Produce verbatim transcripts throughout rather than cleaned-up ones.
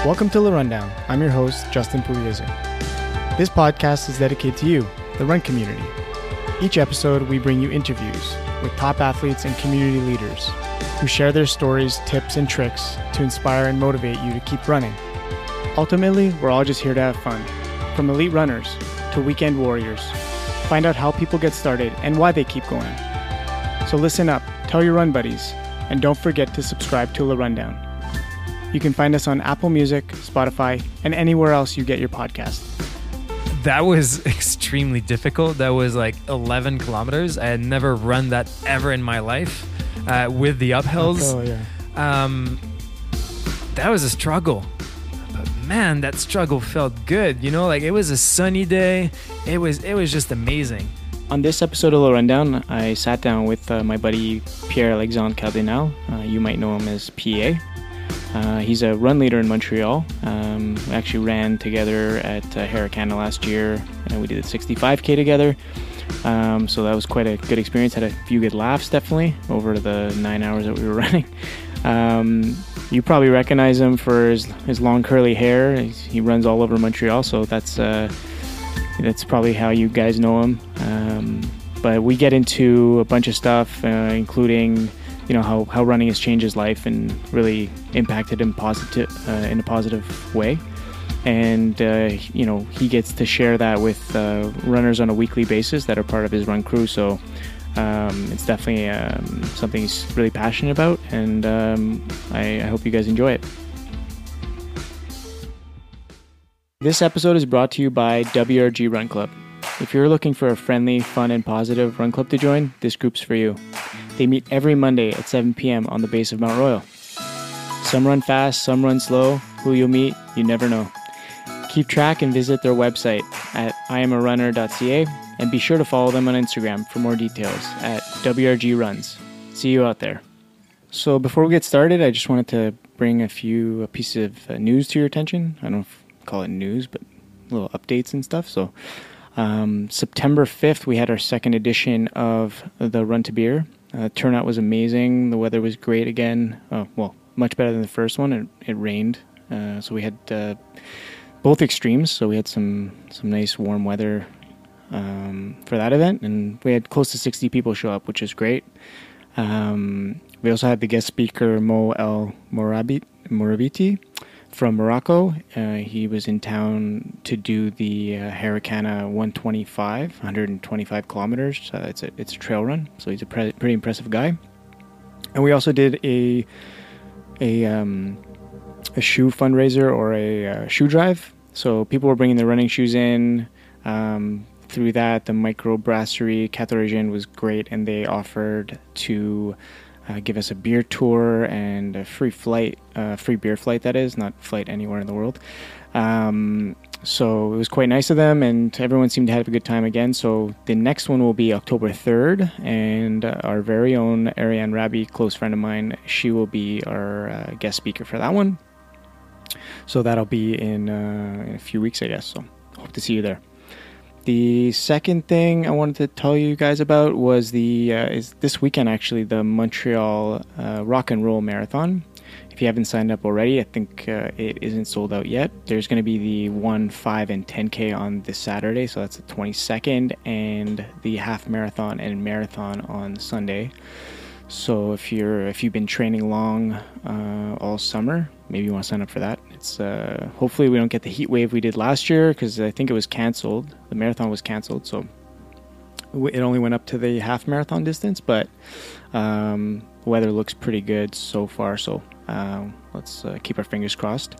Welcome to The Rundown. I'm your host, Justin Pugliese. This podcast is dedicated to you, the run community. Each episode, we bring you interviews with top athletes and community leaders who share their stories, tips, and tricks to inspire and motivate you to keep running. Ultimately, we're all just here to have fun. From elite runners to weekend warriors, find out how people get started and why they keep going. So listen up, tell your run buddies, and don't forget to subscribe to The Rundown. You can find us on Apple Music, Spotify, and anywhere else you get your podcast. That was extremely difficult. That was like eleven kilometers. I had never run that ever in my life uh, with the uphills. Oh, yeah. Um, that was a struggle. But man, that struggle felt good. You know, like it was a sunny day. It was, it was just amazing. On this episode of The Rundown, I sat down with uh, my buddy Pierre-Alexandre Cardinal. Uh, you might know him as P A. Uh, he's a run leader in Montreal. Um, we actually ran together at uh, Harricana last year, and we did a sixty-five K together. Um, so that was quite a good experience. Had a few good laughs, definitely, over the nine hours that we were running. Um, you probably recognize him for his, his long curly hair. He's, he runs all over Montreal, so that's uh, that's probably how you guys know him. Um, but we get into a bunch of stuff, uh, including you know how, how running has changed his life and really impacted him positive uh, in a positive way, and uh, you know he gets to share that with uh, runners on a weekly basis that are part of his run crew. So um, it's definitely um, something he's really passionate about, and um, I, I hope you guys enjoy it. This episode is brought to you by W R G Run Club. If you're looking for a friendly, fun, and positive run club to join, this group's for you. They meet every Monday at seven p.m. on the base of Mount Royal. Some run fast, some run slow. Who you'll meet, you never know. Keep track and visit their website at i am a runner dot c a and be sure to follow them on Instagram for more details at W R G Runs. See you out there. So before we get started, I just wanted to bring a few pieces of uh, news to your attention. I don't know if I call it news, but little updates and stuff. So um, September fifth, we had our second edition of the Run to Beer. Uh, turnout was amazing. The weather was great again. Oh, well, much better than the first one. It, it rained, uh, so we had uh, both extremes. So we had some some nice warm weather um, for that event, and we had close to sixty people show up, which is great. Um, we also had the guest speaker Mo El Morabit, Morabiti from Morocco. Uh, he was in town to do the uh, Harricana one twenty-five, one hundred twenty-five kilometers. Uh, it's a it's a trail run, so he's a pre- pretty impressive guy. And we also did a a um, a shoe fundraiser or a uh, shoe drive. So people were bringing their running shoes in. Um, through that, the microbrasserie Cathorigène was great, and they offered to Uh, give us a beer tour and a free flight, uh, free beer flight that is, not flight anywhere in the world. Um, so it was quite nice of them, and everyone seemed to have a good time again. So the next one will be October third, and uh, our very own Ariane Rabi, close friend of mine, she will be our uh, guest speaker for that one. So that'll be in, uh, in a few weeks, I guess. So hope to see you there. The second thing I wanted to tell you guys about was the uh, is this weekend actually the Montreal uh, Rock and Roll Marathon. If you haven't signed up already, I think uh, it isn't sold out yet. There's going to be the one, five, and ten K on this Saturday, so that's the twenty-second, and the half marathon and marathon on Sunday. So if you're if you've been training long uh, all summer, maybe you want to sign up for that. It's uh, hopefully we don't get the heat wave we did last year, because I think it was canceled. The marathon was canceled, so it only went up to the half marathon distance. But um, the weather looks pretty good so far, so uh, let's uh, keep our fingers crossed.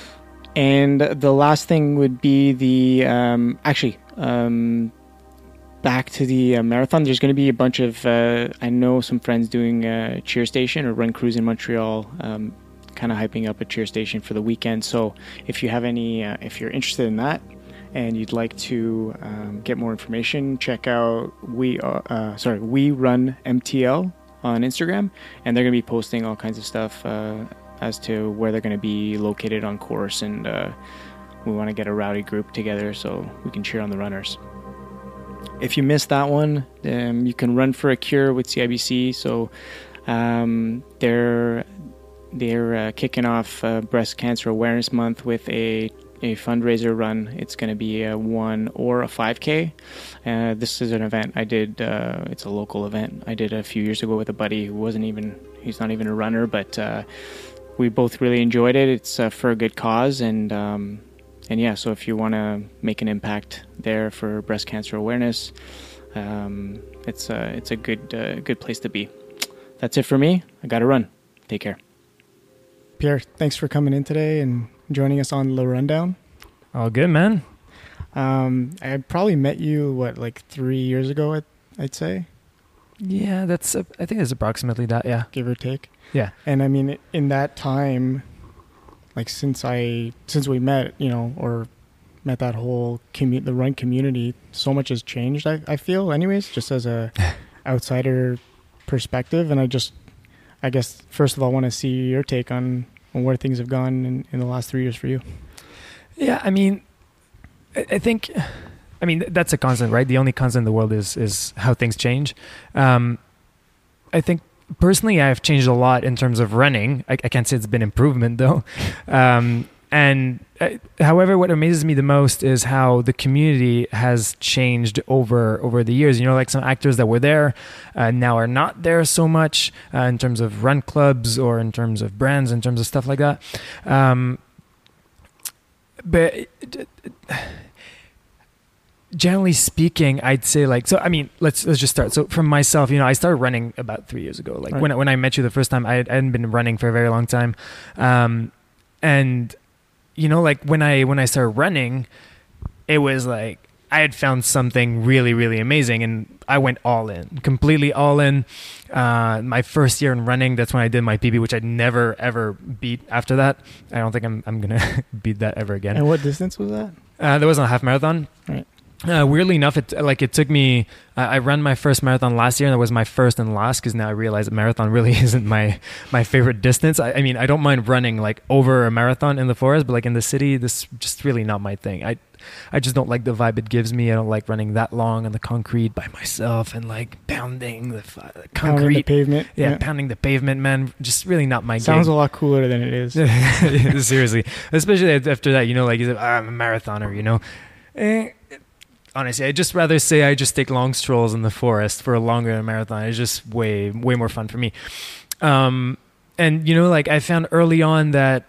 And the last thing would be the um, actually. Um, Back to the uh, marathon, there's going to be a bunch of, uh, I know some friends doing a cheer station or run crews in Montreal, um, kind of hyping up a cheer station for the weekend. So if you have any, uh, if you're interested in that and you'd like to um, get more information, check out we, uh, uh, sorry, We Run M T L on Instagram, and they're going to be posting all kinds of stuff uh, as to where they're going to be located on course, and uh, we want to get a rowdy group together so we can cheer on the runners. If you missed that one, um, you can run for a cure with C I B C. So um, they're they're uh, kicking off uh, Breast Cancer Awareness Month with a a fundraiser run. It's going to be a one or a five K. Uh, this is an event I did. Uh, it's a local event I did a few years ago with a buddy who wasn't even. He's not even a runner, but uh, we both really enjoyed it. It's uh, for a good cause, and um, and yeah. So if you want to make an impact there for breast cancer awareness, um, it's a it's a good uh, good place to be. That's it for me. I got to run. Take care. Pierre, thanks for coming in today and joining us on The Rundown. All good, man. Um, I probably met you, what, like three years ago, I'd, I'd say? Yeah, that's, uh, I think it's approximately that, yeah. Give or take. Yeah. And I mean, in that time, like since I, since we met, you know, or met that whole commu- the run community, so much has changed, I, I feel, anyways, just as a outsider perspective. And I just, I guess, first of all, I want to see your take on, on where things have gone in, in the last three years for you. Yeah, I mean, I, I think, I mean, that's a constant, right? The only constant in the world is is how things change. Um, I think, personally, I've changed a lot in terms of running. I, I can't say it's been improvement, though. Um, and uh, however, what amazes me the most is how the community has changed over over the years. You know, like some actors that were there uh, now are not there so much uh, in terms of run clubs or in terms of brands, in terms of stuff like that. Um, but generally speaking, I'd say like, so, I mean, let's, let's just start. So from myself, you know, I started running about three years ago. Like right. when, when I met you the first time, I, had, I hadn't been running for a very long time. Um, and you know, like when I, when I started running, it was like, I had found something really, really amazing, and I went all in, completely all in. Uh, my first year in running, that's when I did my P B, which I'd never, ever beat after that. I don't think I'm, I'm going to beat that ever again. And what distance was that? Uh, that wasn't a half marathon. Right. Uh, weirdly enough, it like it took me. Uh, I ran my first marathon last year, and it was my first and last because now I realize that marathon really isn't my my favorite distance. I, I mean, I don't mind running like over a marathon in the forest, but like in the city, this is just really not my thing. I I just don't like the vibe it gives me. I don't like running that long on the concrete by myself and like pounding the, uh, the concrete pounding the pavement. Yeah, yeah, pounding the pavement, man. Just really not my. Sounds gig. a lot cooler than it is. Seriously, especially after that, you know, like you said, ah, I'm a marathoner, you know. Eh, Honestly, I'd just rather say I just take long strolls in the forest for a longer marathon. It's just way, way more fun for me. Um, and, you know, like I found early on that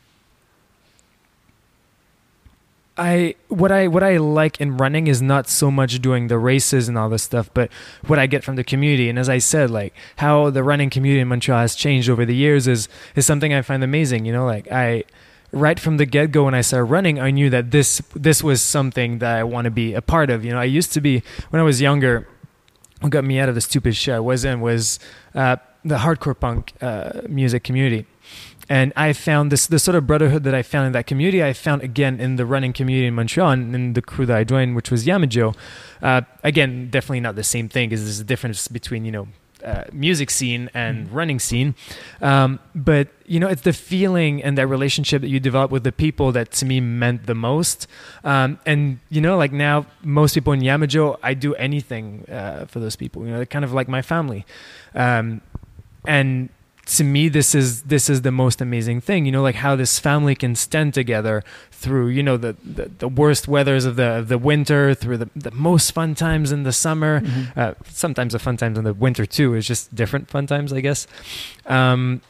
I what I what I like in running is not so much doing the races and all this stuff, but what I get from the community. And as I said, like how the running community in Montreal has changed over the years is is something I find amazing. You know, like I... right from the get-go when I started running, I knew that this this was something that I want to be a part of. You know, I used to be, when I was younger, what got me out of the stupid shit I was in was uh, the hardcore punk uh, music community. And I found this, this sort of brotherhood that I found in that community, I found again in the running community in Montreal and in the crew that I joined, which was Yamajo. Uh, again, definitely not the same thing because there's a difference between, you know, Uh, music scene and mm. running scene, um, but you know it's the feeling and that relationship that you develop with the people that to me meant the most. Um, and you know, like now most people in Yamajo, I do anything uh, for those people. You know, they're kind of like my family, um, and to me, this is this is the most amazing thing. You know, like how this family can stand together through, you know, the, the, the worst weathers of the of the winter, through the, the most fun times in the summer. Mm-hmm. Uh, sometimes the fun times in the winter too. It's just different fun times, I guess. Um,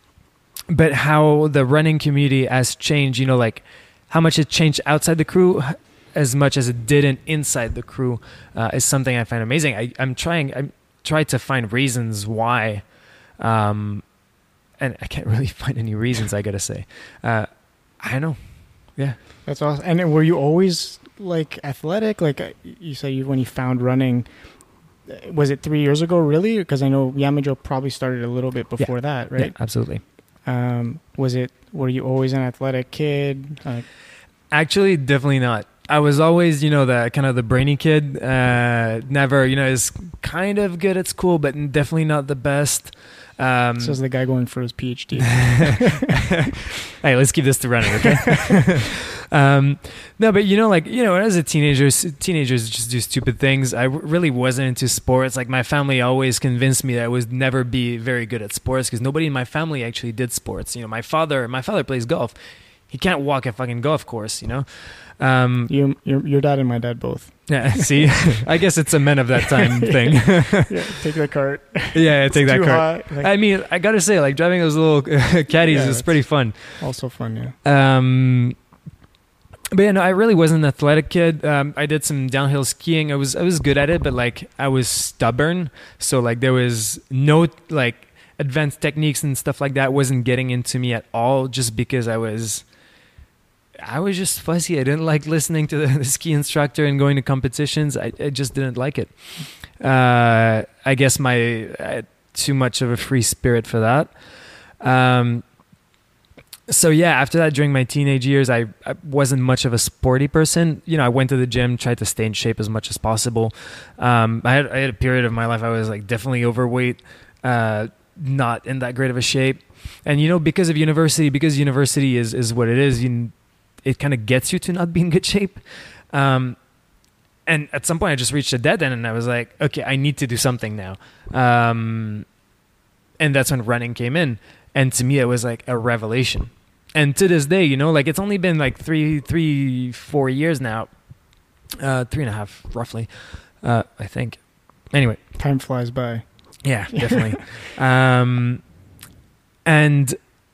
but how the running community has changed, you know, like how much it changed outside the crew as much as it didn't inside the crew uh, is something I find amazing. I, I'm trying, I'm trying to find reasons why. Um, and I can't really find any reasons, I gotta say. Uh, I don't know. Yeah. That's awesome. And then were you always like athletic? Like you said, you, when you found running, was it three years ago, really? Because I know Yamajo probably started a little bit before yeah. that, right? Yeah, absolutely. Um, was it, were you always an athletic kid? Uh, Actually, definitely not. I was always, you know, the kind of the brainy kid. Uh, never, you know, is kind of good at school, but definitely not the best. Um, Says the guy going for his PhD. Hey, let's keep this to running, okay? um, no, but you know, like, you know, as a teenager, teenagers just do stupid things. I w- really wasn't into sports. Like, my family always convinced me that I would never be very good at sports because nobody in my family actually did sports. You know, my father, my father plays golf. He can't walk a fucking golf course, you know? Um, You, your, your dad and my dad both. yeah, see, I guess it's a men of that time thing. Yeah, take that cart. Yeah, take that Too cart. hot, like- I mean, I gotta say, like, driving those little uh, caddies Yeah, is it's- pretty fun. Also fun, yeah. Um, but yeah, no, I really wasn't an athletic kid. Um, I did some downhill skiing. I was I was good at it, but like I was stubborn. So like there was no like advanced techniques and stuff like that wasn't getting into me at all, just because I was I was just fussy. I didn't like listening to the, the ski instructor and going to competitions. I, I just didn't like it. Uh, I guess my I had too much of a free spirit for that. Um, So yeah, after that, during my teenage years, I, I wasn't much of a sporty person. You know, I went to the gym, tried to stay in shape as much as possible. Um, I had I had a period of my life I was like definitely overweight, uh, not in that great of a shape. And you know, because of university, because university is is what it is, you, it kind of gets you to not be in good shape. Um, and at some point, I just reached a dead end, and I was like, okay, I need to do something now. Um, and that's when running came in, and to me, it was like a revelation. And to this day, you know, like it's only been like three, three, four years now, uh, three and a half, roughly, uh, I think. Anyway, Time flies by. yeah, definitely. um, and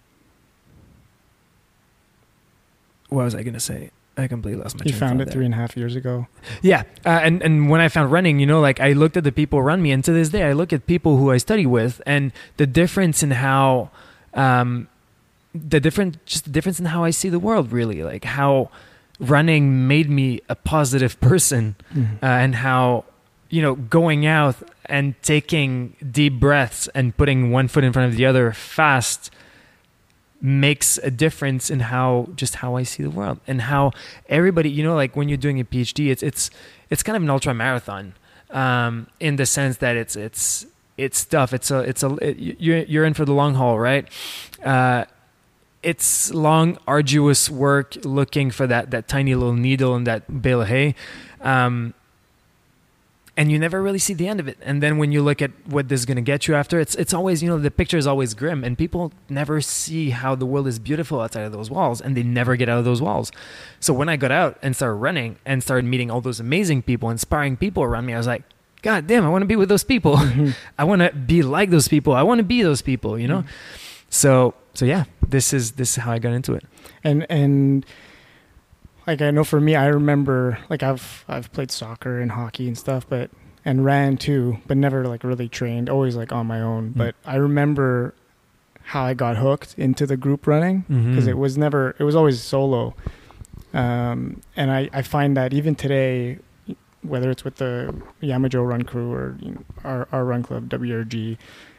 what was I gonna say? I completely lost my. You train of found thought it there. three and a half years ago. Yeah, uh, and and when I found running, you know, like I looked at the people around me, and to this day, I look at people who I study with, and the difference in how. Um, the different just the difference in how I see the world, really, like how running made me a positive person, Mm-hmm. uh, and how, you know, going out and taking deep breaths and putting one foot in front of the other fast makes a difference in how just how I see the world, and how everybody, you know, like when you're doing a PhD, it's it's it's kind of an ultra marathon, um, in the sense that it's it's it's tough. It's a it's a it, you're you're in for the long haul, right? Uh, It's long, arduous work looking for that, that tiny little needle in that bale of hay. Um, and you never really see the end of it. And then when you look at what this is going to get you after, it's it's always, you know, the picture is always grim. And people never see how the world is beautiful outside of those walls. And they never get out of those walls. So when I got out and started running and started meeting all those amazing people, inspiring people around me, I was like, God damn, I want to be with those people. I want to be like those people. I want to be those people, you know? Mm-hmm. So... So yeah, this is this is how I got into it. And and like I know for me, I remember like I've I've played soccer and hockey and stuff, but and ran too, but never like really trained. Always like on my own. Mm. But I remember how I got hooked into the group running because mm-hmm. it was never it was always solo. Um, and I I find that even today, whether it's with the Yamajo Run Crew or you know, our our run club W R G,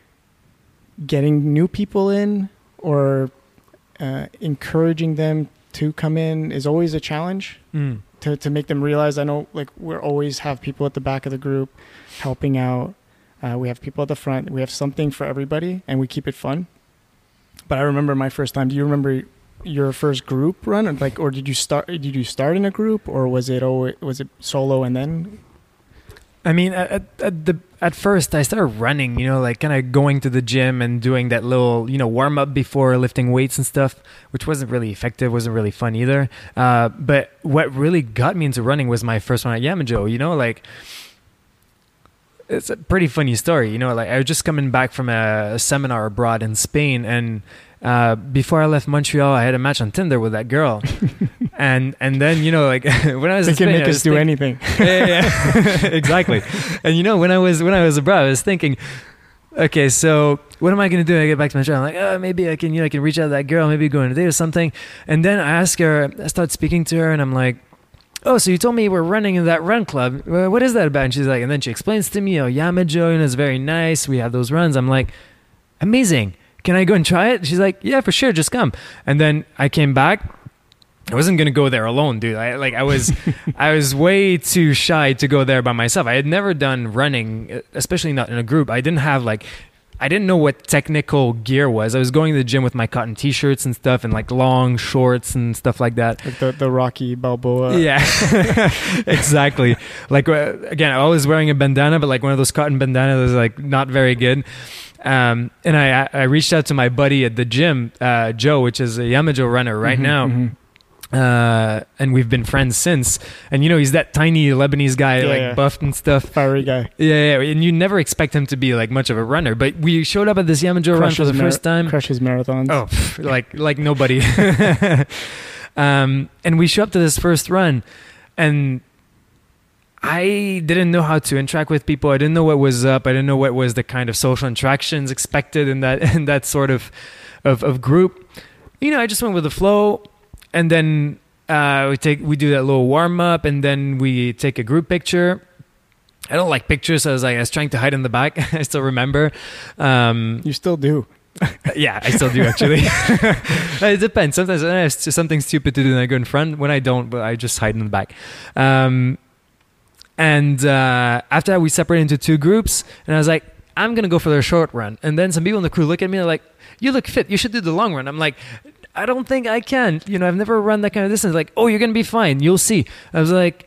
getting new people in. Or uh, encouraging them to come in is always a challenge mm. to, to make them realize. I know like we always have people at the back of the group helping out. Uh, we have people at the front. We have something for everybody, and we keep it fun. But I remember my first time. Do you remember your first group run? Or like, or did you start? Did you start in a group, or was it always, was it solo and then? I mean, at, at the at first I started running, you know, like kind of going to the gym and doing that little, you know, warm up before lifting weights and stuff, which wasn't really effective, wasn't really fun either. Uh, but what really got me into running was my first one at Yamajo, you know, like it's a pretty funny story, you know, like I was just coming back from a, a seminar abroad in Spain, and uh, before I left Montreal, I had a match on Tinder with that girl. and and then, you know, like when I was they in can Spain, make us do thinking, anything. yeah, yeah. Exactly. And you know, when I was when I was abroad, I was thinking, okay, so what am I going to do when I get back to Montreal? I'm like, oh, maybe I can, you know, I can reach out to that girl, maybe go on a date or something. And then I ask her, I start speaking to her, and I'm like, oh, so you told me we're running in that run club. Well, what is that about? And she's like, and then she explains to me, oh, Yamajo, you know, it's very nice. We have those runs. I'm like, amazing. Can I go and try it? She's like, yeah, for sure. Just come. And then I came back. I wasn't going to go there alone, dude. I like, I was, I was way too shy to go there by myself. I had never done running, especially not in a group. I didn't have like I didn't know what technical gear was. I was going to the gym with my cotton t-shirts and stuff and like long shorts and stuff like that. Like the, the Rocky Balboa. Yeah, exactly. Like, uh, again, I was wearing a bandana, but like one of those cotton bandanas was like not very good. Um, and I, I reached out to my buddy at the gym, uh, Joe, which is a Yamajo runner right Mm-hmm, now. mm-hmm. Uh, and we've been friends since. And you know, he's that tiny Lebanese guy, Yeah, like yeah. buffed and stuff. Fiery guy. Yeah, yeah, and you never expect him to be like much of a runner. But we showed up at this Yamajo run for the mar- first time. Crushes marathons. Oh, pff, like like nobody. um, and we show up to this first run, and I didn't know how to interact with people. I didn't know what was up. I didn't know what was the kind of social interactions expected in that in that sort of of, of group. You know, I just went with the flow, and then uh, we take we do that little warm up, and then we take a group picture. I don't like pictures, so I was like I was trying to hide in the back. I still remember. Um, You still do. yeah, I still do actually. It depends. Sometimes when I have something stupid to do, and I go in front. When I don't, but I just hide in the back. Um, and uh, after that, we separated into two groups, and I was like, I'm gonna go for the short run. And then some people in the crew look at me and they're like, "You look fit. You should do the long run." I'm like, I don't think I can. You know, I've never run that kind of distance. Like, oh, you're gonna be fine. You'll see. I was like,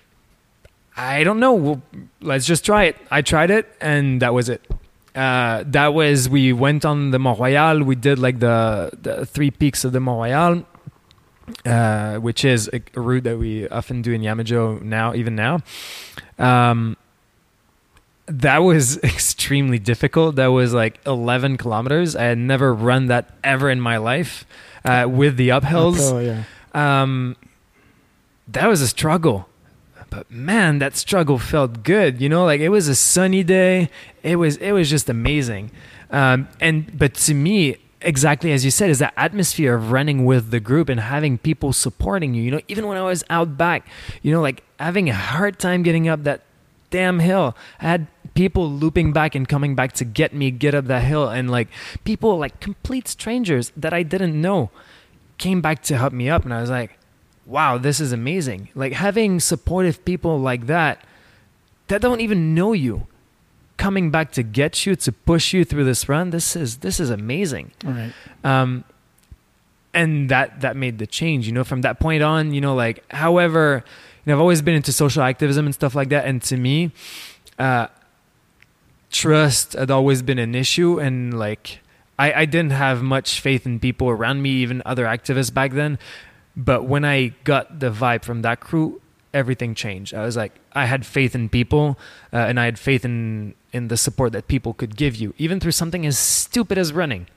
I don't know. Well, let's just try it. I tried it, and that was it. Uh, that was, we went on the Mont Royal. We did like the, the three peaks of the Mont Royal, uh, which is a, a route that we often do in Yamajo now, even now. Um, that was extremely difficult. That was like eleven kilometers. I had never run that ever in my life, uh, with the uphills. Oh, yeah. Um, that was a struggle. But man, that struggle felt good. You know, like it was a sunny day. It was it was just amazing. Um, and but to me, exactly as you said, is that atmosphere of running with the group and having people supporting you. You know, even when I was out back, you know, like having a hard time getting up that damn hill. I had people looping back and coming back to get me get up that hill, and like people, like complete strangers that I didn't know, came back to help me up, and I was like, wow, this is amazing. Like having supportive people like that, that don't even know you, coming back to get you, to push you through this run. This is, this is amazing. All right. Um, and that, that made the change, you know, from that point on, you know, like, however, you know, I've always been into social activism and stuff like that. And to me, uh, trust had always been an issue. And like, I, I didn't have much faith in people around me, even other activists back then. But when I got the vibe from that crew, everything changed. I was like, I had faith in people, uh, and I had faith in, in the support that people could give you, even through something as stupid as running.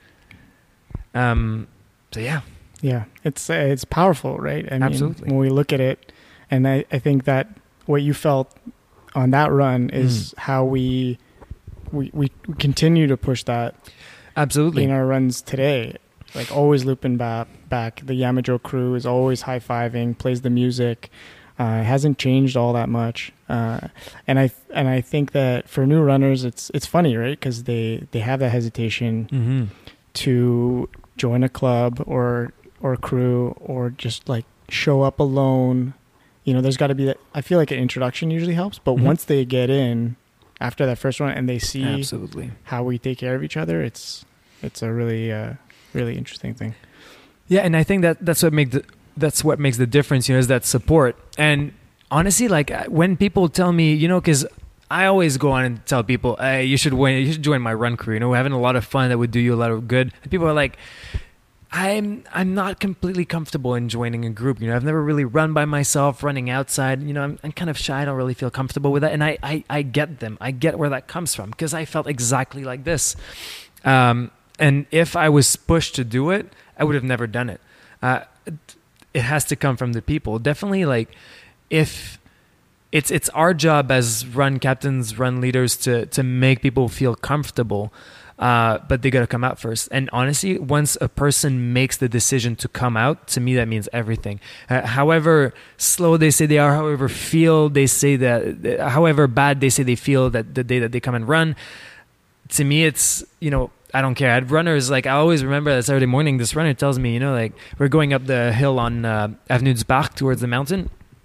Um, so yeah. Yeah, it's uh, it's powerful, right? I mean, Absolutely. when we look at it, and I, I think that what you felt on that run is Mm. how we, we we continue to push that Absolutely. in our runs today. Like always looping back, back. The Yamajo crew is always high-fiving, plays the music. Uh, it hasn't changed all that much. Uh, and I and I think that for new runners, it's it's funny, right? Because they, they have that hesitation Mm-hmm. to join a club or or a crew or just like show up alone. You know, there's got to be that. I feel like an introduction usually helps, but Mhm. once they get in after that first run and they see Absolutely. how we take care of each other, it's it's a really uh, really interesting thing. Yeah, and I think that that's what makes the, that's what makes the difference, you know, is that support. And honestly, like when people tell me, you know, because I always go on and tell people, hey, you should win, you should join my run crew. You know, we're having a lot of fun that would do you a lot of good. And people are like, I'm I'm not completely comfortable in joining a group. You know, I've never really run by myself, running outside. You know, I'm, I'm kind of shy. I don't really feel comfortable with that. And I, I, I get them. I get where that comes from because I felt exactly like this. Um, and if I was pushed to do it, I would have never done it. Uh, it has to come from the people. Definitely, like, if it's it's our job as run captains, run leaders to to make people feel comfortable, uh, but they got to come out first. And honestly, once a person makes the decision to come out, to me, that means everything. Uh, however slow they say they are, however feel they say that, however bad they say they feel that the day that they come and run, to me, it's, you know, I don't care. I had runners, like, I always remember that Saturday morning, this runner tells me, you know, like, we're going up the hill on uh, Avenue du Parc towards the mountain.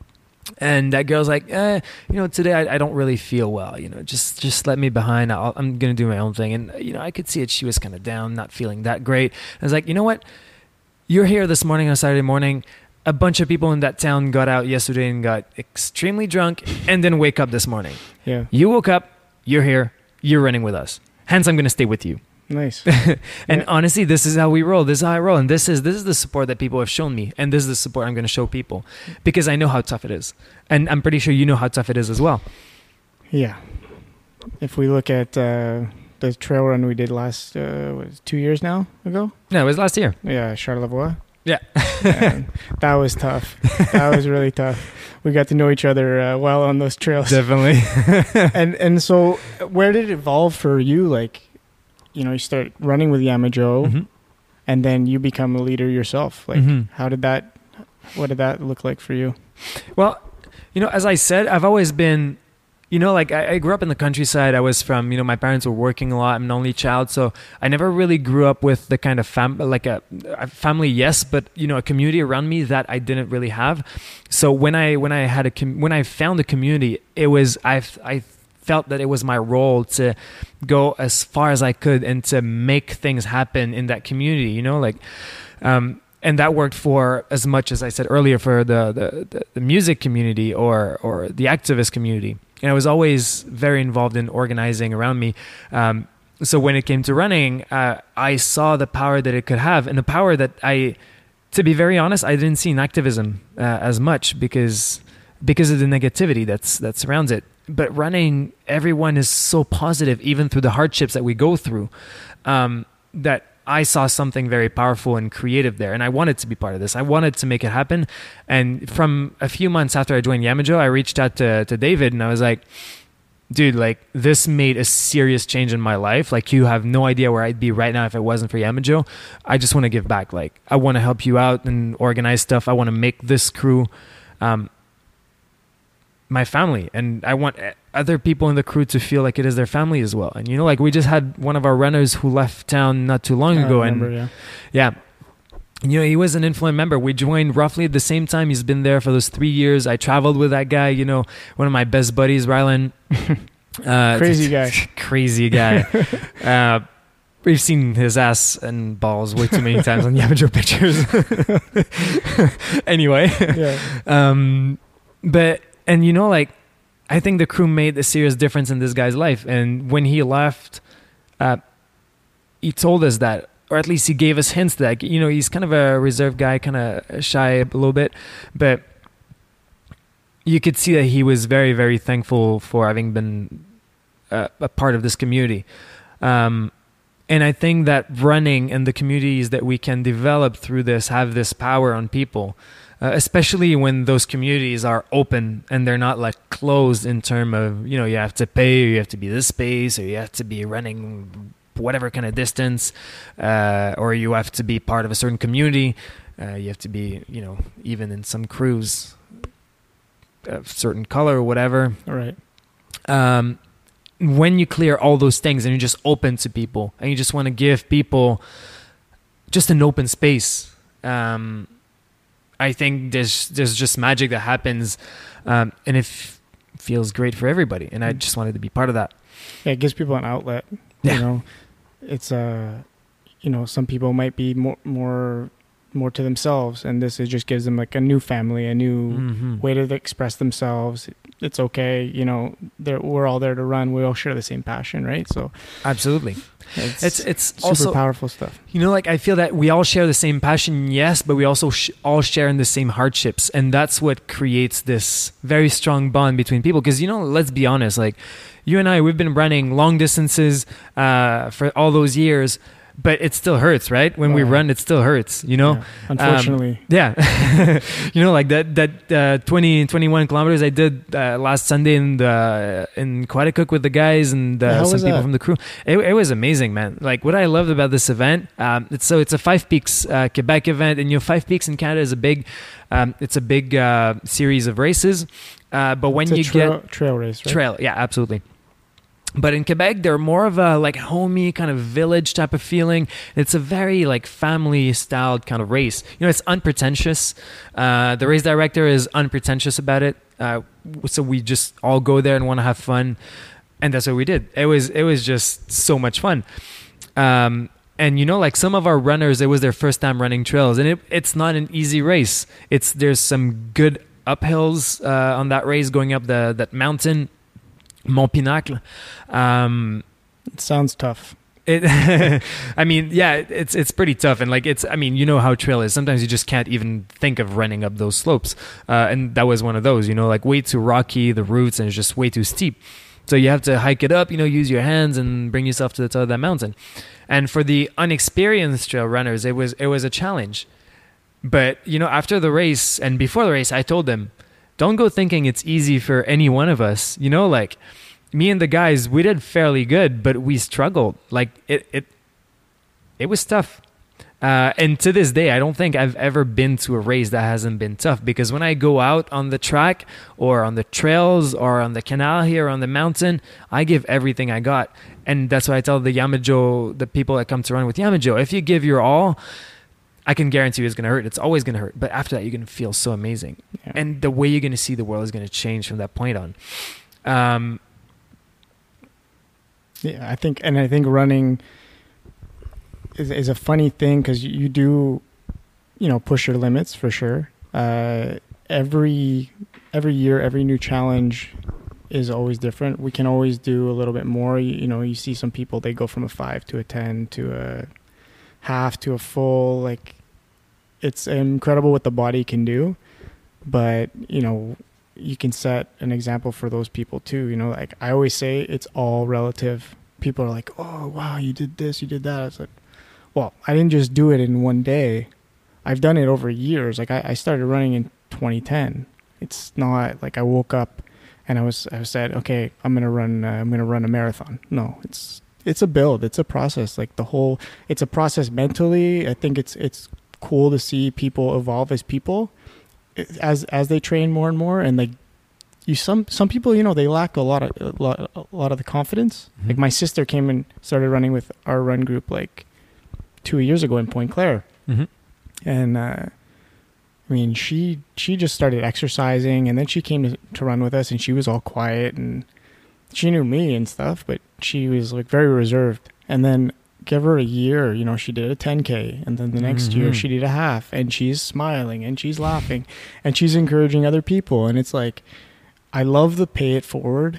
And that girl's like, eh, you know, today I, I don't really feel well. You know, just just let me behind. I'll, I'm gonna do my own thing. And you know, I could see it. She was kind of down, not feeling that great. I was like, you know what? You're here this morning on a Saturday morning. A bunch of people in that town got out yesterday and got extremely drunk, and then wake up this morning. Yeah. You woke up. You're here. You're running with us. Hence, I'm gonna stay with you. Nice. And Yeah. honestly, this is how we roll. This is how I roll. And this is this is the support that people have shown me. And this is the support I'm going to show people because I know how tough it is. And I'm pretty sure you know how tough it is as well. Yeah. If we look at uh, the trail run we did last, uh, what, two years now ago? No, it was last year. Yeah, Charlevoix. Yeah. And that was tough. That was really tough. We got to know each other uh, well on those trails. Definitely. and and so where did it evolve for you? Like, you know, you start running with Yamajo, Mm-hmm. and then you become a leader yourself. Like, Mhm. how did that, what did that look like for you? Well, you know, as I said, I've always been, you know, like I, I grew up in the countryside. I was from, you know, my parents were working a lot. I'm an only child. So I never really grew up with the kind of fam, like a, a family, yes, but, you know, a community around me that I didn't really have. So when I, when I had a, com- when I found a community, it was, I, I felt that it was my role to go as far as I could and to make things happen in that community, you know, like, um, and that worked for, as much as I said earlier, for the, the, the, the music community or, or the activist community. And I was always very involved in organizing around me. Um, so when it came to running, uh, I saw the power that it could have, and the power that I, to be very honest, I didn't see in activism uh, as much because because of the negativity that's that surrounds it. But running, everyone is so positive, even through the hardships that we go through, um, that I saw something very powerful and creative there. And I wanted to be part of this. I wanted to make it happen. And from a few months after I joined Yamajo, I reached out to, to David and I was like, dude, like this made a serious change in my life. Like you have no idea where I'd be right now if it wasn't for Yamajo. I just want to give back. Like I want to help you out and organize stuff. I want to make this crew, um, my family, and I want other people in the crew to feel like it is their family as well. And you know, like we just had one of our runners who left town not too long I ago, remember, and yeah. yeah, you know, he was an influent member. We joined roughly at the same time. He's been there for those three years. I traveled with that guy. You know, one of my best buddies, Rylan. Uh, Crazy guy. Crazy guy. uh, We've seen his ass and balls way too many times on Yamajo pictures. Anyway, Yeah. um, but. And, you know, like, I think the crew made a serious difference in this guy's life. And when he left, uh, he told us that, or at least he gave us hints that, you know, he's kind of a reserved guy, kind of shy a little bit. But you could see that he was very, very thankful for having been uh, a part of this community. Um, and I think that running and the communities that we can develop through this have this power on people. Uh, especially when those communities are open and they're not like closed in terms of, you know, you have to pay or you have to be this space or you have to be running whatever kind of distance uh, or you have to be part of a certain community. Uh, you have to be, you know, even in some crews, a certain color or whatever. All right. Um, when you clear all those things and you're just open to people and you just want to give people just an open space, um, I think there's there's just magic that happens, um, and it f- feels great for everybody. And I just wanted to be part of that. Yeah, it gives people an outlet. Yeah. You know, it's uh, you know, some people might be more more more to themselves, and this it just gives them like a new family, a new Mm-hmm. way to express themselves. It's okay, you know. They're, we're all there to run. We all share the same passion, right? So Absolutely. it's It's it's super also powerful stuff. You know, like I feel that we all share the same passion, yes, but we also sh- all share in the same hardships. And that's what creates this very strong bond between people. Because, you know, let's be honest, like you and I, we've been running long distances uh, for all those years, but it still hurts, right? When we Oh. run, it still hurts, you know? Yeah, unfortunately. Yeah. You know, like that, that uh, twenty, twenty-one kilometers I did uh, last Sunday in the, in Quaticook with the guys and uh, Yeah, how some was people that? from the crew. It, it was amazing, man. Like what I loved about this event, um, it's so it's a Five Peaks uh, Quebec event, and you know, Five Peaks in Canada is a big, um, it's a big uh, series of races. Uh, but when It's a you trail, get trail race, right? trail, yeah, absolutely. But in Quebec, they're more of a like homey kind of village type of feeling. It's a very like family styled kind of race. You know, it's unpretentious. Uh, the race director is unpretentious about it. Uh, so we just all go there and want to have fun, and that's what we did. It was it was just so much fun. Um, and you know, like some of our runners, it was their first time running trails, and it, it's not an easy race. It's there's some good uphills uh, on that race going up the that mountain. Mont Pinacle. Um, it sounds tough. It, I mean, yeah, it's it's pretty tough, and like it's. I mean, you know how trail is. Sometimes you just can't even think of running up those slopes, uh, and that was one of those. You know, like way too rocky, the roots, and it's just way too steep. So you have to hike it up. You know, use your hands and bring yourself to the top of that mountain. And for the unexperienced trail runners, it was it was a challenge. But you know, after the race and before the race, I told them, don't go thinking it's easy for any one of us. You know, like me and the guys, we did fairly good, but we struggled. Like it, it, it was tough. Uh, and to this day, I don't think I've ever been to a race that hasn't been tough, because when I go out on the track or on the trails or on the canal here on the mountain, I give everything I got. And that's why I tell the Yamajo, the people that come to run with Yamajo, if you give your all, I can guarantee you it's going to hurt. It's always going to hurt. But after that, you're going to feel so amazing. Yeah. And the way you're going to see the world is going to change from that point on. Um, yeah, I think, and I think running is, is a funny thing, because you, you do, you know, push your limits for sure. Uh, every, every year, every new challenge is always different. We can always do a little bit more. You, you know, you see some people, they go from a five to a ten to a half to a full. Like, it's incredible what the body can do, but you know, you can set an example for those people too. You know, like I always say, it's all relative. People are like, oh wow, you did this, you did that. It's like, well, I didn't just do it in one day. I've done it over years. Like I, I started running in twenty ten. It's not like I woke up and I was I said, okay, I'm gonna run uh, I'm gonna run a marathon. No, it's It's a build. It's a process. Like the whole, it's a process mentally. I think it's it's cool to see people evolve as people, as as they train more and more. And like you, some some people, you know, they lack a lot of a lot, a lot of the confidence. Mm-hmm. Like my sister came and started running with our run group like two years ago in Pointe Claire, mm-hmm. and uh, I mean, she she just started exercising, and then she came to, to run with us, and she was all quiet and. She knew me and stuff, but she was like very reserved. And then give her a year, you know, she did a ten K, and then the next mm-hmm. year she did a half, and she's smiling and she's laughing and she's encouraging other people. And it's like, I love the pay it forward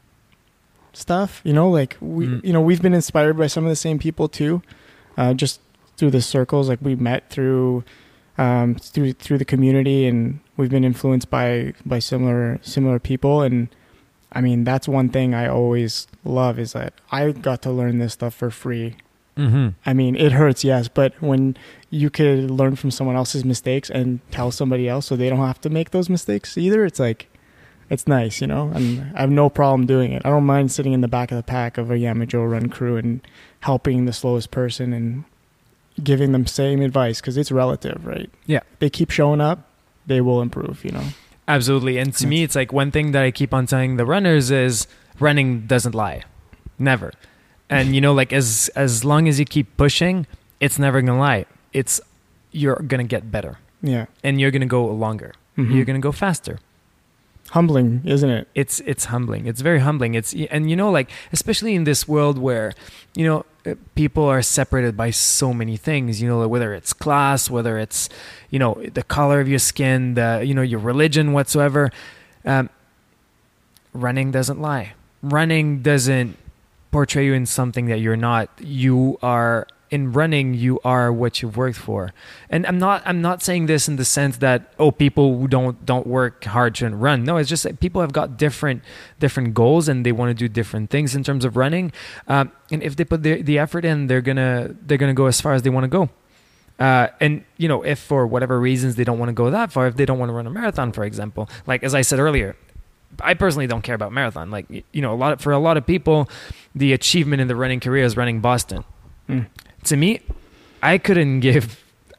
stuff, you know, like we, mm. you know, we've been inspired by some of the same people too, uh, just through the circles, like we met through, um, through, through the community, and we've been influenced by, by similar, similar people. And, I mean, that's one thing I always love, is that I got to learn this stuff for free. Mm-hmm. I mean, it hurts, yes, but when you could learn from someone else's mistakes and tell somebody else so they don't have to make those mistakes either, it's like, it's nice, you know, and I have no problem doing it. I don't mind sitting in the back of the pack of a Yamajo run crew and helping the slowest person and giving them same advice, because it's relative, right? Yeah. They keep showing up, they will improve, you know? Absolutely. And to That's, me, it's like one thing that I keep on telling the runners is running doesn't lie. Never. And, you know, like as as long as you keep pushing, it's never going to lie. It's, you're going to get better. Yeah. And you're going to go longer. Mm-hmm. You're going to go faster. Humbling, isn't it? It's it's humbling. It's very humbling. It's and you know, like especially in this world where, you know, people are separated by so many things. You know, whether it's class, whether it's, you know, the color of your skin, the you know your religion, whatsoever. Um, running doesn't lie. Running doesn't portray you in something that you're not. You are. In running, you are what you've worked for. And I'm not I'm not saying this in the sense that, oh, people who don't don't work hard shouldn't run. No, it's just that people have got different different goals, and they want to do different things in terms of running. Um, and if they put the, the effort in, they're gonna they're gonna go as far as they want to go. Uh, and you know, if for whatever reasons they don't want to go that far, if they don't want to run a marathon, for example, like as I said earlier, I personally don't care about marathon. Like, you know, a lot of, for a lot of people, the achievement in the running career is running Boston. Mm. To me, I couldn't give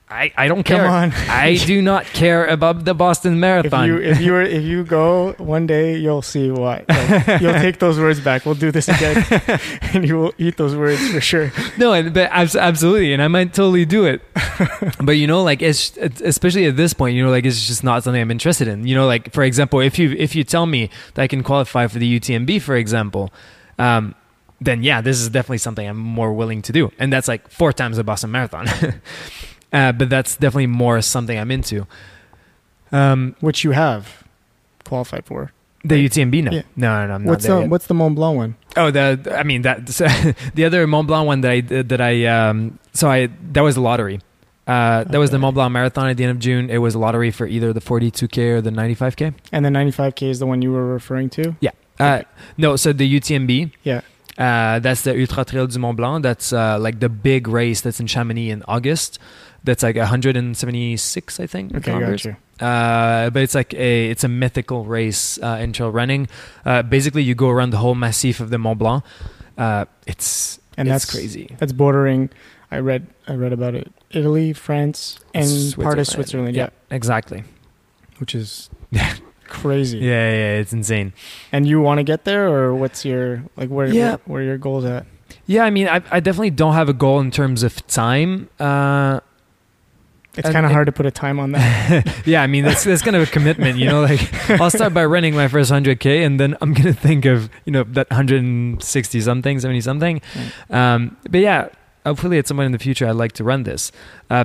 I, I don't Come care. on. I do not care about the Boston If Marathon. you if you were, if you go one day, you'll see why. Like, you'll take those words back. We'll do this again, and you will eat those words for sure. No, and but abs- absolutely, and I might totally do it. But you know, like it's, it's especially at this point, you know, like it's just not something I'm interested in. You know, like for example, if you if you tell me that I can qualify for the U T M B, for example, um, then yeah, this is definitely something I'm more willing to do, and that's like four times the Boston Marathon. uh, but that's definitely more something I'm into. Um, Which you have qualified for. the U T M B, no, Yeah. no, no, no, I'm not What's there the yet. What's the Mont Blanc one? Oh, the I mean that the other Mont Blanc one that I that I um so I that was the lottery. Uh, that was the Okay. Mont Blanc Marathon at the end of June. It was a lottery for either the forty-two K or the ninety-five K. And the ninety-five K is the one you were referring to. Uh, no, so the U T M B. Yeah. Uh, that's the Ultra Trail du Mont Blanc. That's uh, like the big race that's in Chamonix in August. That's like one hundred seventy-six, I think. Okay, kilometers. got you. Uh, but it's like a it's a mythical race uh, in trail running. Uh, basically, you go around the whole massif of the Mont Blanc. Uh, it's And it's that's crazy. That's bordering. I read I read about it. Italy, France, and part of Switzerland. Switzerland. Yeah, Exactly. which is Yeah. crazy. Yeah, yeah, it's insane. And you want to get there, or what's your like where Yeah. where, where are your goals at? Yeah, I mean, I, I definitely don't have a goal in terms of time. Uh, It's Uh, kind of it- hard to put a time on that. yeah, I mean, that's that's kind of a commitment, you know. Like, I'll start by running my first one hundred K, and then I'm gonna think of you know that one hundred sixty something, seventy something. Um, but yeah, hopefully at some point in the future, I'd like to run this. Uh,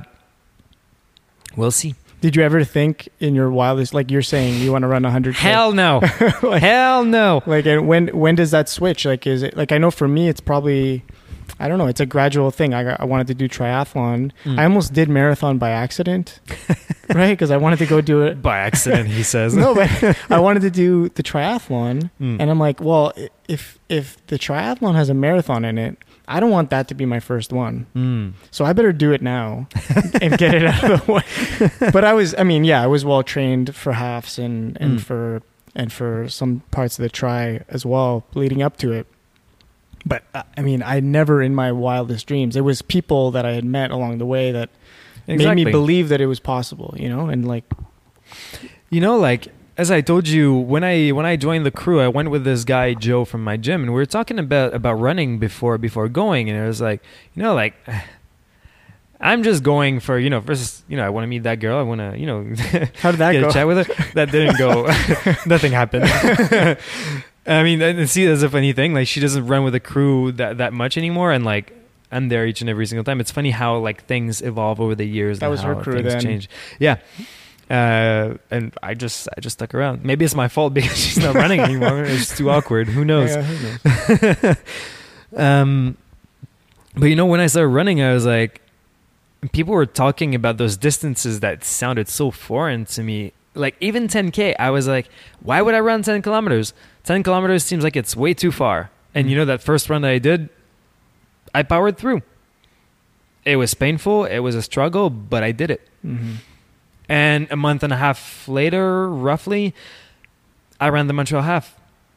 we'll see. Did you ever think in your wildest, like you're saying, you want to run one hundred K? Hell no. Like- Hell no. Like, and when when does that switch? Like, is it like I know for me, it's probably, I don't know, it's a gradual thing. I got, I wanted to do triathlon. Mm. I almost did marathon by accident, right? Because I wanted to go do it. By accident, he says. No, but I wanted to do the triathlon, Mm. and I'm like, well, i- if if the triathlon has a marathon in it, I don't want that to be my first one. Mm. So I better do it now and get it out of the way. But I was, I mean, yeah, I was well trained for halves and, and Mm. for and for some parts of the try as well leading up to it. But uh, I mean, I never in my wildest dreams. It was people that I had met along the way that made Exactly. me believe that it was possible, you know, and like, You know, like as I told you, when I when I joined the crew, I went with this guy Joe from my gym, and we were talking about about running before before going, and it was like, you know, like I'm just going for you know, first you know, I want to meet that girl, I want to you know, how did that get go? a chat with her. That didn't go. Nothing happened. I mean, and see, that's a funny thing. Like she doesn't run with the crew that that much anymore, and like. I'm there each and every single time. It's funny how like things evolve over the years. That and was her how crew things then. change. Yeah. Uh, and I just I just stuck around. Maybe it's my fault because she's not running anymore. It's too awkward. Who knows? Yeah, who knows? um, but you know, when I started running, I was like, people were talking about those distances that sounded so foreign to me. Like even ten K, I was like, why would I run ten kilometers? ten kilometers seems like it's way too far. And you know, that first run that I did, I powered through. It was painful. It was a struggle, but I did it. Mm-hmm. And a month and a half later, roughly, I ran the Montreal Half.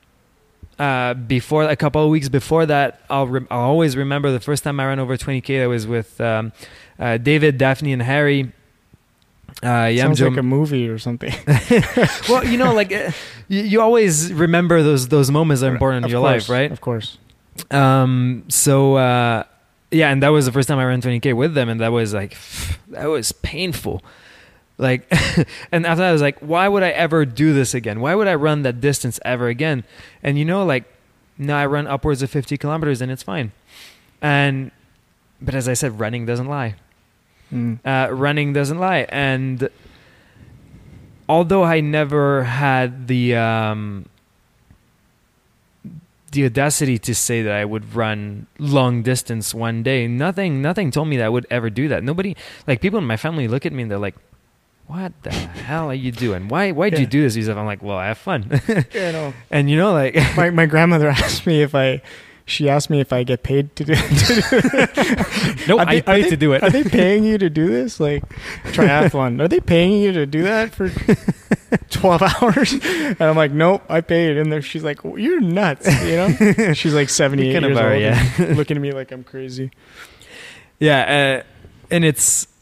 Uh, before a couple of weeks before that, I'll re- I'll always remember the first time I ran over twenty K. I was with um, uh, David, Daphne, and Harry. Uh, Sounds Yamjo- like a movie or something. well, you know, like uh, you, you always remember those those moments that are important in Of your course, life, right? Of course. Um, so, uh, yeah, and that was the first time I ran twenty K with them, and that was like, that was painful. Like, and after that, I was like, why would I ever do this again? Why would I run that distance ever again? And you know, like, now I run upwards of fifty kilometers and it's fine. And, but as I said, running doesn't lie. Mm. Uh, running doesn't lie. And although I never had the, um, the audacity to say that I would run long distance one day, nothing nothing told me that I would ever do that. Nobody, like people in my family look at me and they're like, what the hell are you doing? Why why'd Yeah. you do this? Yourself? I'm like, well, I have fun. Yeah, no. And you know, like my my grandmother asked me if I she asked me if I get paid to do, to do no, Are I they- are paid they- to do it. Are they paying you to do this? Like triathlon. Are they paying you to do that for twelve hours? And I'm like, nope, I paid. And then she's like, well, you're nuts, you know? She's like seventy-eight You kind of years are, old yeah. and looking at me like I'm crazy. Yeah, uh, and it's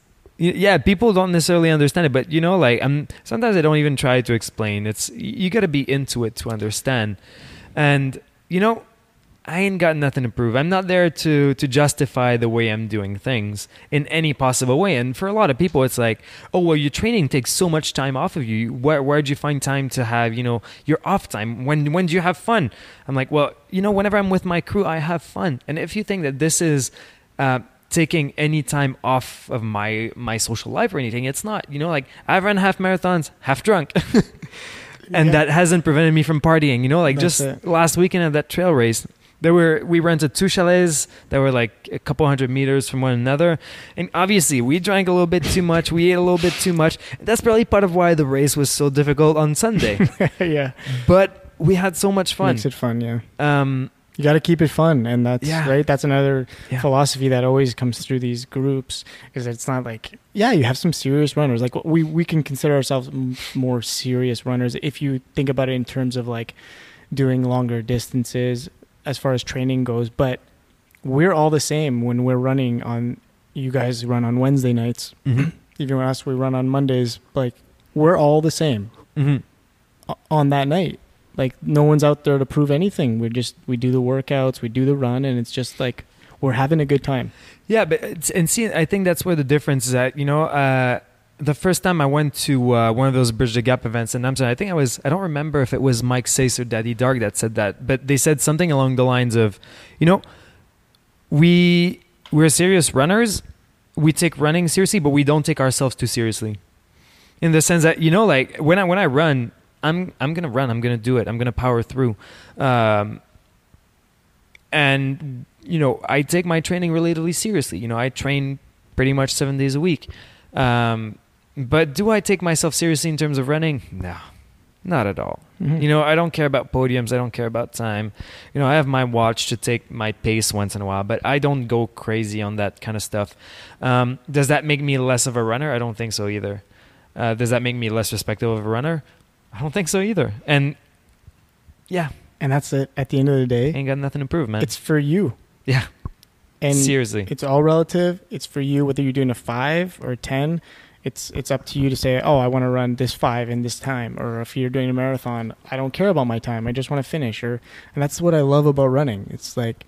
Y- Yeah, people don't necessarily understand it, but you know, like I'm sometimes I don't even try to explain. It's you got to be into it to understand. And you know, I ain't got nothing to prove. I'm not there to to justify the way I'm doing things in any possible way. And for a lot of people, it's like, oh well, your training takes so much time off of you. Where where'd you find time to have, you know, your off time? When when do you have fun? I'm like, well, you know, whenever I'm with my crew, I have fun. And if you think that this is uh, taking any time off of my my social life or anything, it's not. You know, like I've run half marathons, half drunk. And Yeah. that hasn't prevented me from partying. You know, like That's just it. last weekend at that trail race, there were we rented two chalets that were like a couple hundred meters from one another, and obviously we drank a little bit too much, we ate a little bit too much. That's probably part of why the race was so difficult on Sunday. Yeah. But we had so much fun. Makes it fun, yeah. Um, You got to keep it fun, and that's Yeah. right. That's another Yeah. philosophy that always comes through these groups, because it's not like, yeah, you have some serious runners. Like we we can consider ourselves m- more serious runners if you think about it in terms of like doing longer distances as far as training goes. But we're all the same when we're running on. You guys run on Wednesday nights, mhm, even us we run on Mondays. Like we're all the same mhm. o- on that night. Like no one's out there to prove anything. We just we do the workouts, we do the run, and it's just like we're having a good time. Yeah, but it's, and see, I think that's where the difference is at. You know, uh, the first time I went to uh, one of those Bridge the Gap events in Amsterdam, I think I was, I don't remember if it was Mike Sace or Daddy Dark that said that, but they said something along the lines of, you know, we we're serious runners, we take running seriously, but we don't take ourselves too seriously. In the sense that, you know, like when I when I run, I'm I'm gonna run, I'm gonna do it, I'm gonna power through, um, and you know, I take my training relatively seriously. You know, I train pretty much seven days a week. Um, but do I take myself seriously in terms of running? No, not at all. Mhm. You know, I don't care about podiums. I don't care about time. You know, I have my watch to take my pace once in a while, but I don't go crazy on that kind of stuff. Um, does that make me less of a runner? I don't think so either. Uh, does that make me less respectful of a runner? I don't think so either. And yeah, And that's it. At the end of the day, ain't got nothing to prove, man. it's for you. yeah, And seriously. it's all relative. It's for you, whether you're doing a five or a ten. It's it's up to you to say, oh, I want to run this five in this time. Or if you're doing a marathon, I don't care about my time. I just want to finish. Or and that's what I love about running. It's like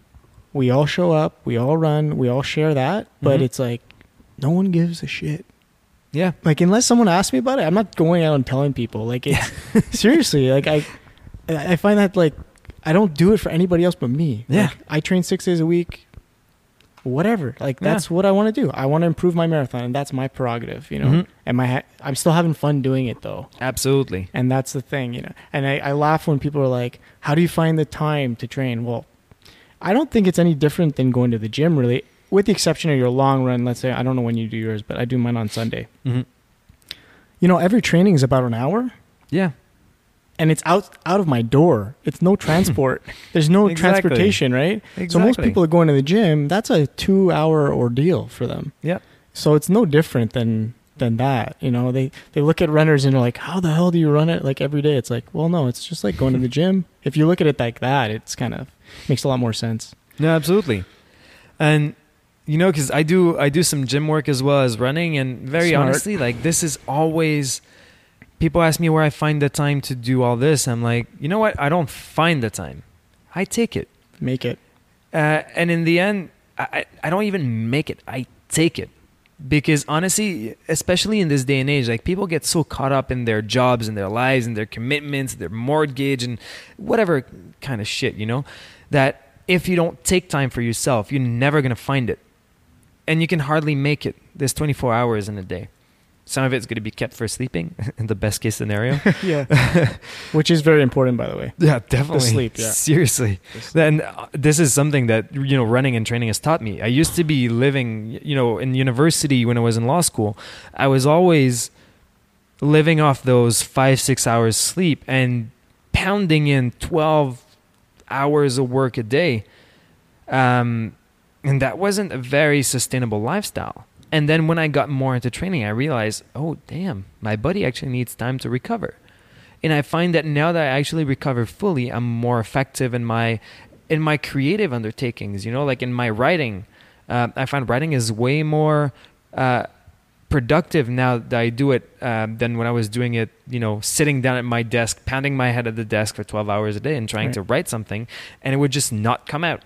we all show up, we all run, we all share that, but Mhm. it's like no one gives a shit. Yeah. Like unless someone asks me about it, I'm not going out and telling people. Like it's seriously, like I I find that like I don't do it for anybody else but me. Yeah. Like, I train six days a week. Whatever. Like Yeah. that's what I want to do. I want to improve my marathon, and that's my prerogative, you know. Mhm. And my ha- I'm still having fun doing it though. Absolutely. And that's the thing, you know. And I, I laugh when people are like, "How do you find the time to train?" Well, I don't think it's any different than going to the gym, really, with the exception of your long run. Let's say I don't know when you do yours, but I do mine on Sunday. hmm You know, every training is about an hour, Yeah. and it's out out of my door. It's no transport. There's no Exactly. transportation, right? Exactly. So most people are going to the gym. That's a two-hour ordeal for them. Yeah. So it's no different than than that. You know, they they look at runners and they're like, "How the hell do you run it like every day?" It's like, well, no, it's just like going to the gym. If you look at it like that, it's kind of makes a lot more sense. No, absolutely. And you know, because I do I do some gym work as well as running, and very Smart. honestly, like this is always. People ask me where I find the time to do all this. I'm like, you know what? I don't find the time. I take it. Make it. Uh, and in the end, I, I I don't even make it. I take it. Because honestly, especially in this day and age, like people get so caught up in their jobs and their lives and their commitments, their mortgage and whatever kind of shit, you know, that if you don't take time for yourself, you're never going to find it. And you can hardly make it. There's twenty-four hours in a day. Some of it's going to be kept for sleeping in the best case scenario. Yeah. Which is very important, by the way. Yeah, definitely. The sleep, yeah. Seriously. Then uh, this is something that, you know, running and training has taught me. I used to be living, you know, in university when I was in law school. I was always living off those five, six hours sleep and pounding in twelve hours of work a day. Um, and that wasn't a very sustainable lifestyle. And then when I got more into training, I realized, oh, damn, my body actually needs time to recover. And I find that now that I actually recover fully, I'm more effective in my in my creative undertakings, you know, like in my writing. Uh, I find writing is way more uh, productive now that I do it um, than when I was doing it, you know, sitting down at my desk, pounding my head at the desk for twelve hours a day and trying Right. to write something, and it would just not come out.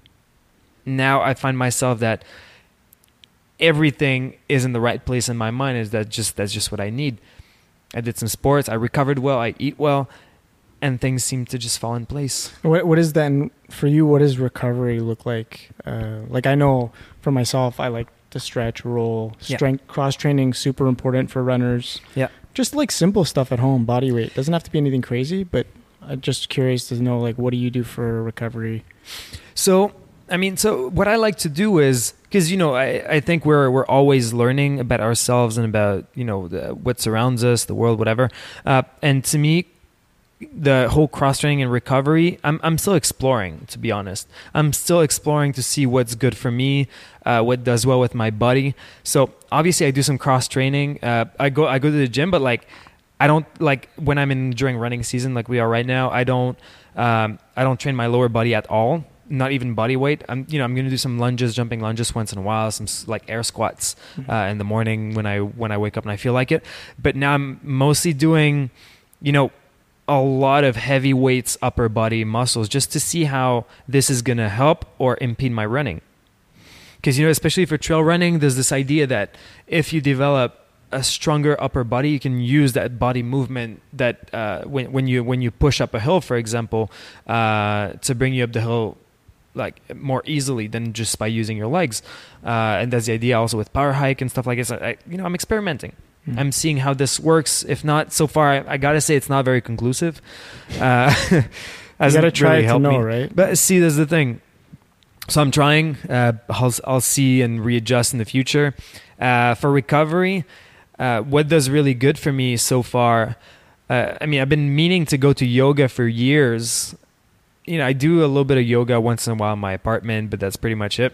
Now I find myself that everything is in the right place in my mind. Is that just that's just what I need. I did some sports. I recovered well. I eat well, and things seem to just fall in place. What what is then for you? What does recovery look like? Uh, like I know for myself, I like to stretch, roll, Yeah. strength, cross training, super important for runners. Yeah. Just like simple stuff at home, body weight doesn't have to be anything crazy. But I'm just curious to know, like, what do you do for recovery? So, I mean, so what I like to do is, because, you know, I, I think we're we're always learning about ourselves and about, you know, the, what surrounds us, the world, whatever. Uh, and to me, the whole cross training and recovery, I'm I'm still exploring, to be honest. I'm still exploring to see what's good for me, uh, what does well with my body. So obviously, I do some cross training. Uh, I go I go to the gym, but like I don't like when I'm in during running season, like we are right now. I don't um, I don't train my lower body at all. Not even body weight. I'm, you know, I'm going to do some lunges, jumping lunges once in a while, some s- like air squats uh, in the morning when I when I wake up and I feel like it. But now I'm mostly doing, you know, a lot of heavy weights, upper body muscles, just to see how this is going to help or impede my running. Because, you know, especially for trail running, there's this idea that if you develop a stronger upper body, you can use that body movement that uh, when when you when you push up a hill, for example, uh, to bring you up the hill like more easily than just by using your legs. Uh, and that's the idea also with power hike and stuff like this. I, you know, I'm experimenting. Mm. I'm seeing how this works. If not, so far, I, I gotta say it's not very conclusive. Uh, You hasn't gotta try really to helped know, me. right? But see, there's the thing. So I'm trying. Uh, I'll I'll see and readjust in the future. Uh, for recovery, uh, what does really good for me so far? Uh, I mean, I've been meaning to go to yoga for years. You know, I do a little bit of yoga once in a while in my apartment, but that's pretty much it.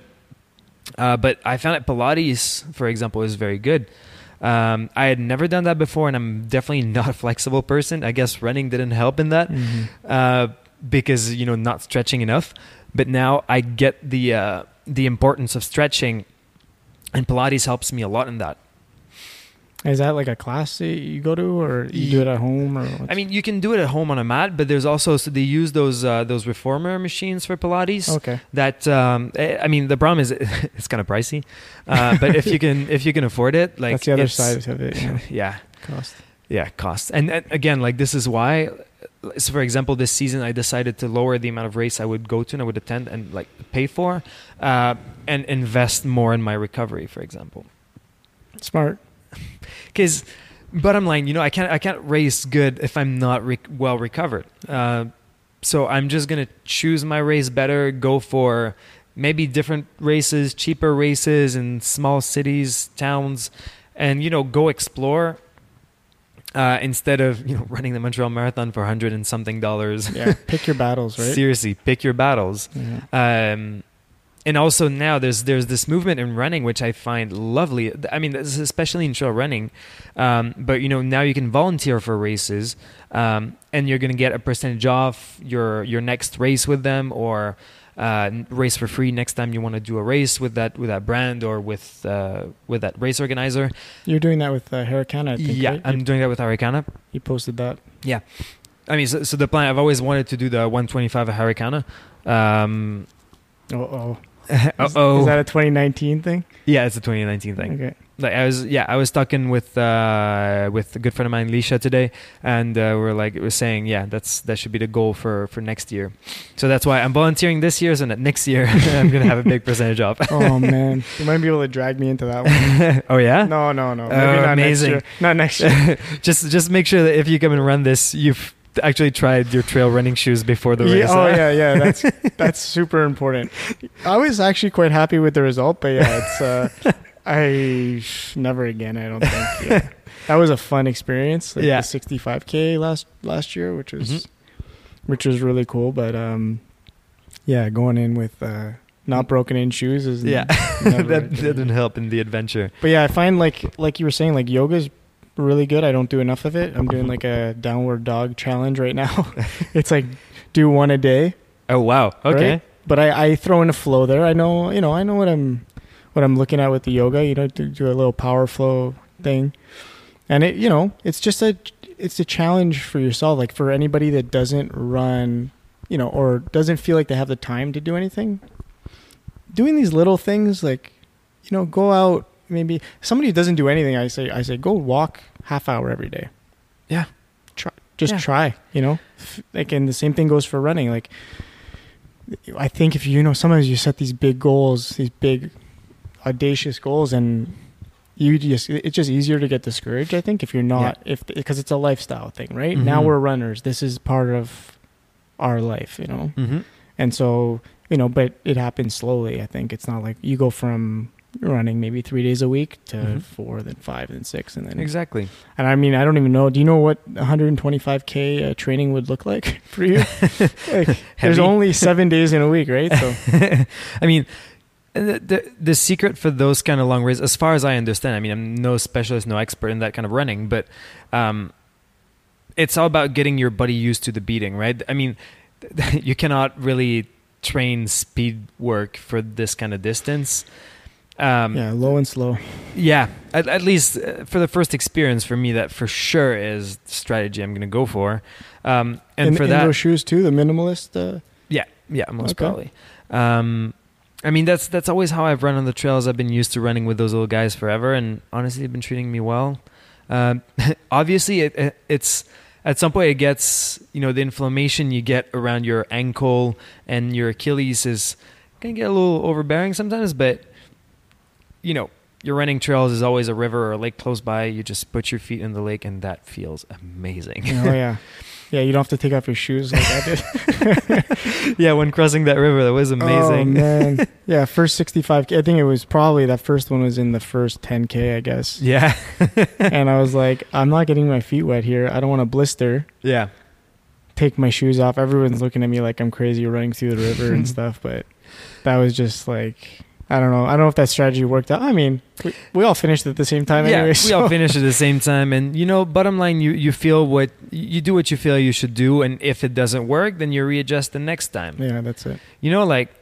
Uh, but I found that Pilates, for example, is very good. Um, I had never done that before, and I'm definitely not a flexible person. I guess running didn't help in that Mhm. uh, because, you know, not stretching enough. But now I get the uh, the importance of stretching, and Pilates helps me a lot in that. Is that like a class that you go to, or you do it at home, or what's- I mean, you can do it at home on a mat, but there's also so they use those uh, those reformer machines for Pilates. okay, That um, eh, I mean, the problem is it's kind of pricey, uh, but if you can if you can afford it, like that's the other it's- side of it. You know, Yeah, cost. yeah, cost. And, and again, like this is why. So, for example, this season I decided to lower the amount of race I would go to and I would attend and like pay for, uh, and invest more in my recovery. For example. Smart. Because bottom line, you know, I can't I can't race good if I'm not re- well recovered. Uh, so I'm just gonna choose my race better, go for maybe different races, cheaper races in small cities, towns, and you know, go explore uh, instead of you know running the Montreal Marathon for a hundred and something dollars. Yeah, pick your battles, right? Seriously, pick your battles. Yeah. Um, and also now there's there's this movement in running which I find lovely. I mean, this is especially in trail running. Um, but you know now you can volunteer for races, um, and you're going to get a percentage off your your next race with them, or uh, race for free next time you want to do a race with that with that brand or with uh, with that race organizer. You're doing that with uh, Harricana, I think, Yeah, right? I'm You, doing that with Harricana. you posted that. I mean, so, so the plan. I've always wanted to do the one twenty-five at Harricana. Um, Oh, oh. uh Is, oh. is that a twenty nineteen thing? Yeah, it's a twenty nineteen thing. Okay. Like I was, yeah, I was talking with uh, with a good friend of mine, Lisha, today, and uh, we're like, we're saying, yeah, that's that should be the goal for, for next year. So that's why I'm volunteering this year, so that next year I'm gonna have a big percentage off. Oh man, you might be able to drag me into that one. Oh yeah, No, no, no. Maybe Oh, not amazing. next year. Not next year. just just make sure that if you come and run this, you've actually tried your trail running shoes before the race. Yeah, oh yeah, yeah. That's that's super important. I was actually quite happy with the result, but yeah, it's uh, I never again. I don't think. Yeah. That was a fun experience. Like Yeah. the sixty-five K last last year, which was Mhm. which was really cool. But um, yeah, going in with uh, not broken in shoes is Yeah, never that a good didn't idea. help in the adventure. But yeah, I find like like you were saying, like yoga's really good. I don't do enough of it. I'm doing like a downward dog challenge right now. It's like do one a day. Oh wow, okay. Right? But I, I throw in a flow there. I know you know I know what I'm what I'm looking at with the yoga. You know, to do a little power flow, thing. And it, you know, it's just a, it's a challenge for yourself. Like for anybody that doesn't run, you know, or doesn't feel like they have the time to do anything, doing these little things, like, you know, go out, maybe somebody who doesn't do anything. I say, I say, go walk half hour every day. Yeah. Try, just Yeah. try, you know, like, and the same thing goes for running. Like, I think if you, you know, sometimes you set these big goals, these big audacious goals, and you just, it's just easier to get discouraged, I think, if you're not, yeah. if, because it's a lifestyle thing, right? Mm-hmm. Now we're runners. This is part of our life, you know? Mm-hmm. And so, you know, but it happens slowly. I think it's not like you go from running maybe three days a week to mm-hmm. four, then five, then six, and then exactly. And I mean, I don't even know. Do you know what one twenty-five K uh, training would look like for you? Like, there's only seven days in a week, right? So, I mean, the, the the secret for those kind of long races, as far as I understand, I mean, I'm no specialist, no expert in that kind of running, but um, it's all about getting your body used to the beating, right? I mean, you cannot really train speed work for this kind of distance. Um, yeah, low and slow. Yeah, at, at least uh, for the first experience for me, that for sure is the strategy I'm going to go for. Um, and in, for in that, those shoes too, the minimalist. Uh, yeah, yeah, most okay. probably. Um, I mean, that's that's always how I've run on the trails. I've been used to running with those little guys forever, and honestly, they've been treating me well. Um, obviously, it, it, it's at some point it gets, you know, the inflammation you get around your ankle and your Achilles is going to get a little overbearing sometimes, but you know, your running trails is always a river or a lake close by. You just put your feet in the lake and that feels amazing. Oh yeah. Yeah, you don't have to take off your shoes like I did. Yeah, when crossing that river, that was amazing. Oh man. Yeah, first sixty-five K. I think it was probably that first one was in the first ten K, I guess. Yeah. And I was like, I'm not getting my feet wet here. I don't want to blister. Yeah. Take my shoes off. Everyone's looking at me like I'm crazy running through the river and stuff, but that was just like, I don't know. I don't know if that strategy worked out. I mean, we, we all finished at the same time yeah, anyway. we so. all finished at the same time. And, you know, bottom line, you, you feel what, you do what you feel you should do. And if it doesn't work, then you readjust the next time. Yeah, that's it. You know, like,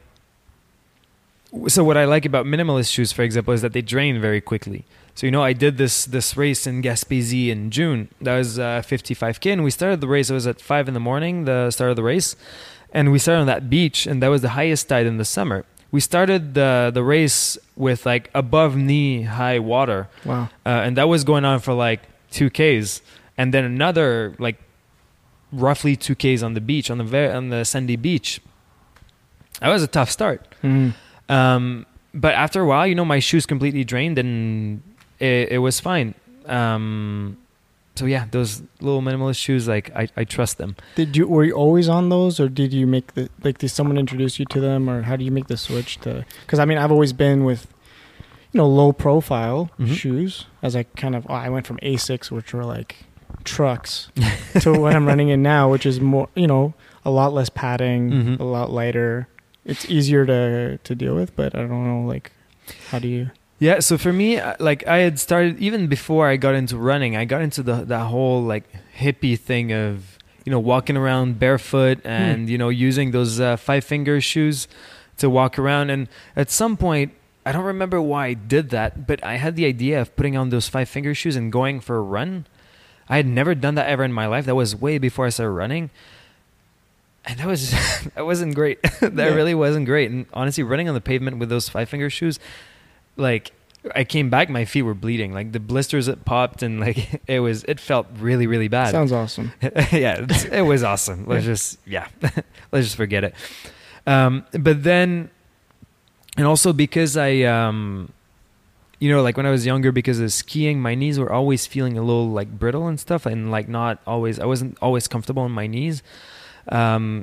so what I like about minimalist shoes, for example, is that they drain very quickly. So, you know, I did this this race in Gaspésie in June. That was uh, fifty-five K. And we started the race. It was at five in the morning, the start of the race. And we started on that beach. And that was the highest tide in the summer. We started the the race with like above knee high water. Wow. Uh, and that was going on for like two Ks. And then another like roughly two Ks on the beach, on the very, on the sandy beach. That was a tough start. Mm-hmm. Um, but after a while, you know, my shoes completely drained and it, it was fine. Um, so yeah, those little minimalist shoes, like I, I trust them. Did you, were you always on those, or did you make the, like, did someone introduce you to them, or how do you make the switch to, cause I mean, I've always been with, you know, low profile mm-hmm. shoes as I kind of, oh, I went from Asics, which were like trucks to what I'm running in now, which is more, you know, a lot less padding, mm-hmm. a lot lighter. It's easier to, to deal with, but I don't know, like, how do you? Yeah, so for me, like I had started, even before I got into running, I got into the that whole like hippie thing of, you know, walking around barefoot and, hmm. you know, using those uh, five finger shoes to walk around. And at some point, I don't remember why I did that, but I had the idea of putting on those five finger shoes and going for a run. I had never done that ever in my life. That was way before I started running. And that was, that wasn't great. that yeah. really wasn't great. And honestly, running on the pavement with those five finger shoes, like I came back, my feet were bleeding, like the blisters that popped, and like it was, it felt really, really bad. Sounds awesome. yeah, it was awesome. Let's yeah. just, yeah, let's just forget it. Um, but then, and also because I, um, you know, like when I was younger, because of skiing, my knees were always feeling a little like brittle and stuff, and like not always, I wasn't always comfortable in my knees. Um,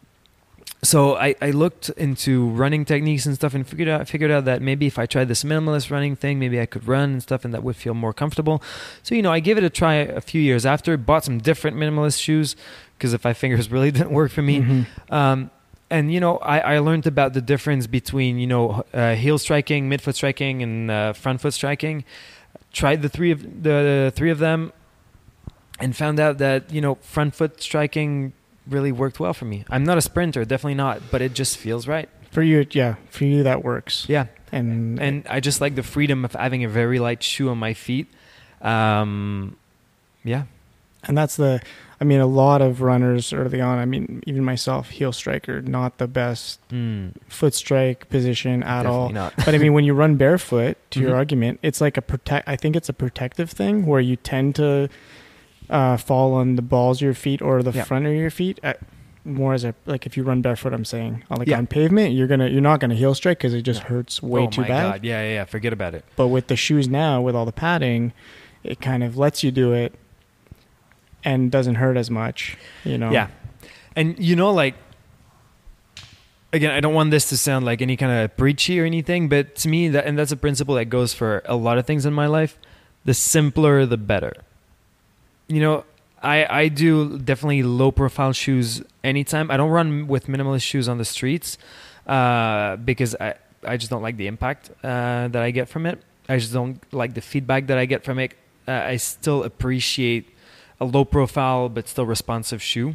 So I, I looked into running techniques and stuff and figured out figured out that maybe if I tried this minimalist running thing, maybe I could run and stuff and that would feel more comfortable. So, you know, I gave it a try a few years after, bought some different minimalist shoes because the five fingers really didn't work for me. Mm-hmm. Um, and, you know, I, I learned about the difference between, you know, uh, heel striking, midfoot striking, and uh, front foot striking. Tried the three of the, the three of them and found out that, you know, front foot striking really worked well for me. I'm not a sprinter, definitely not, but it just feels right. For you, yeah, for you that works. Yeah. And and I just like the freedom of having a very light shoe on my feet. Um, yeah. And that's the, I mean, a lot of runners early on, I mean, even myself, heel striker, not the best Mm, foot strike position at all. definitely not. But I mean, when you run barefoot, to Mhm. your argument, it's like a protect, I think it's a protective thing where you tend to uh, fall on the balls of your feet or the Yeah. front of your feet. At, more as a, like if you run barefoot, I'm saying, uh, like Yeah. on pavement, you're going to, you're not going to heel strike because it just No. hurts way oh too my bad. God. Yeah, yeah, yeah. Forget about it. But with the shoes now, with all the padding, it kind of lets you do it and doesn't hurt as much, you know? Yeah. And you know, like, again, I don't want this to sound like any kind of preachy or anything, but to me, that, and that's a principle that goes for a lot of things in my life, the simpler, the better. You know, I, I do definitely low profile shoes anytime. I don't run with minimalist shoes on the streets uh, because I, I just don't like the impact uh, that I get from it. I just don't like the feedback that I get from it. Uh, I still appreciate a low profile but still responsive shoe.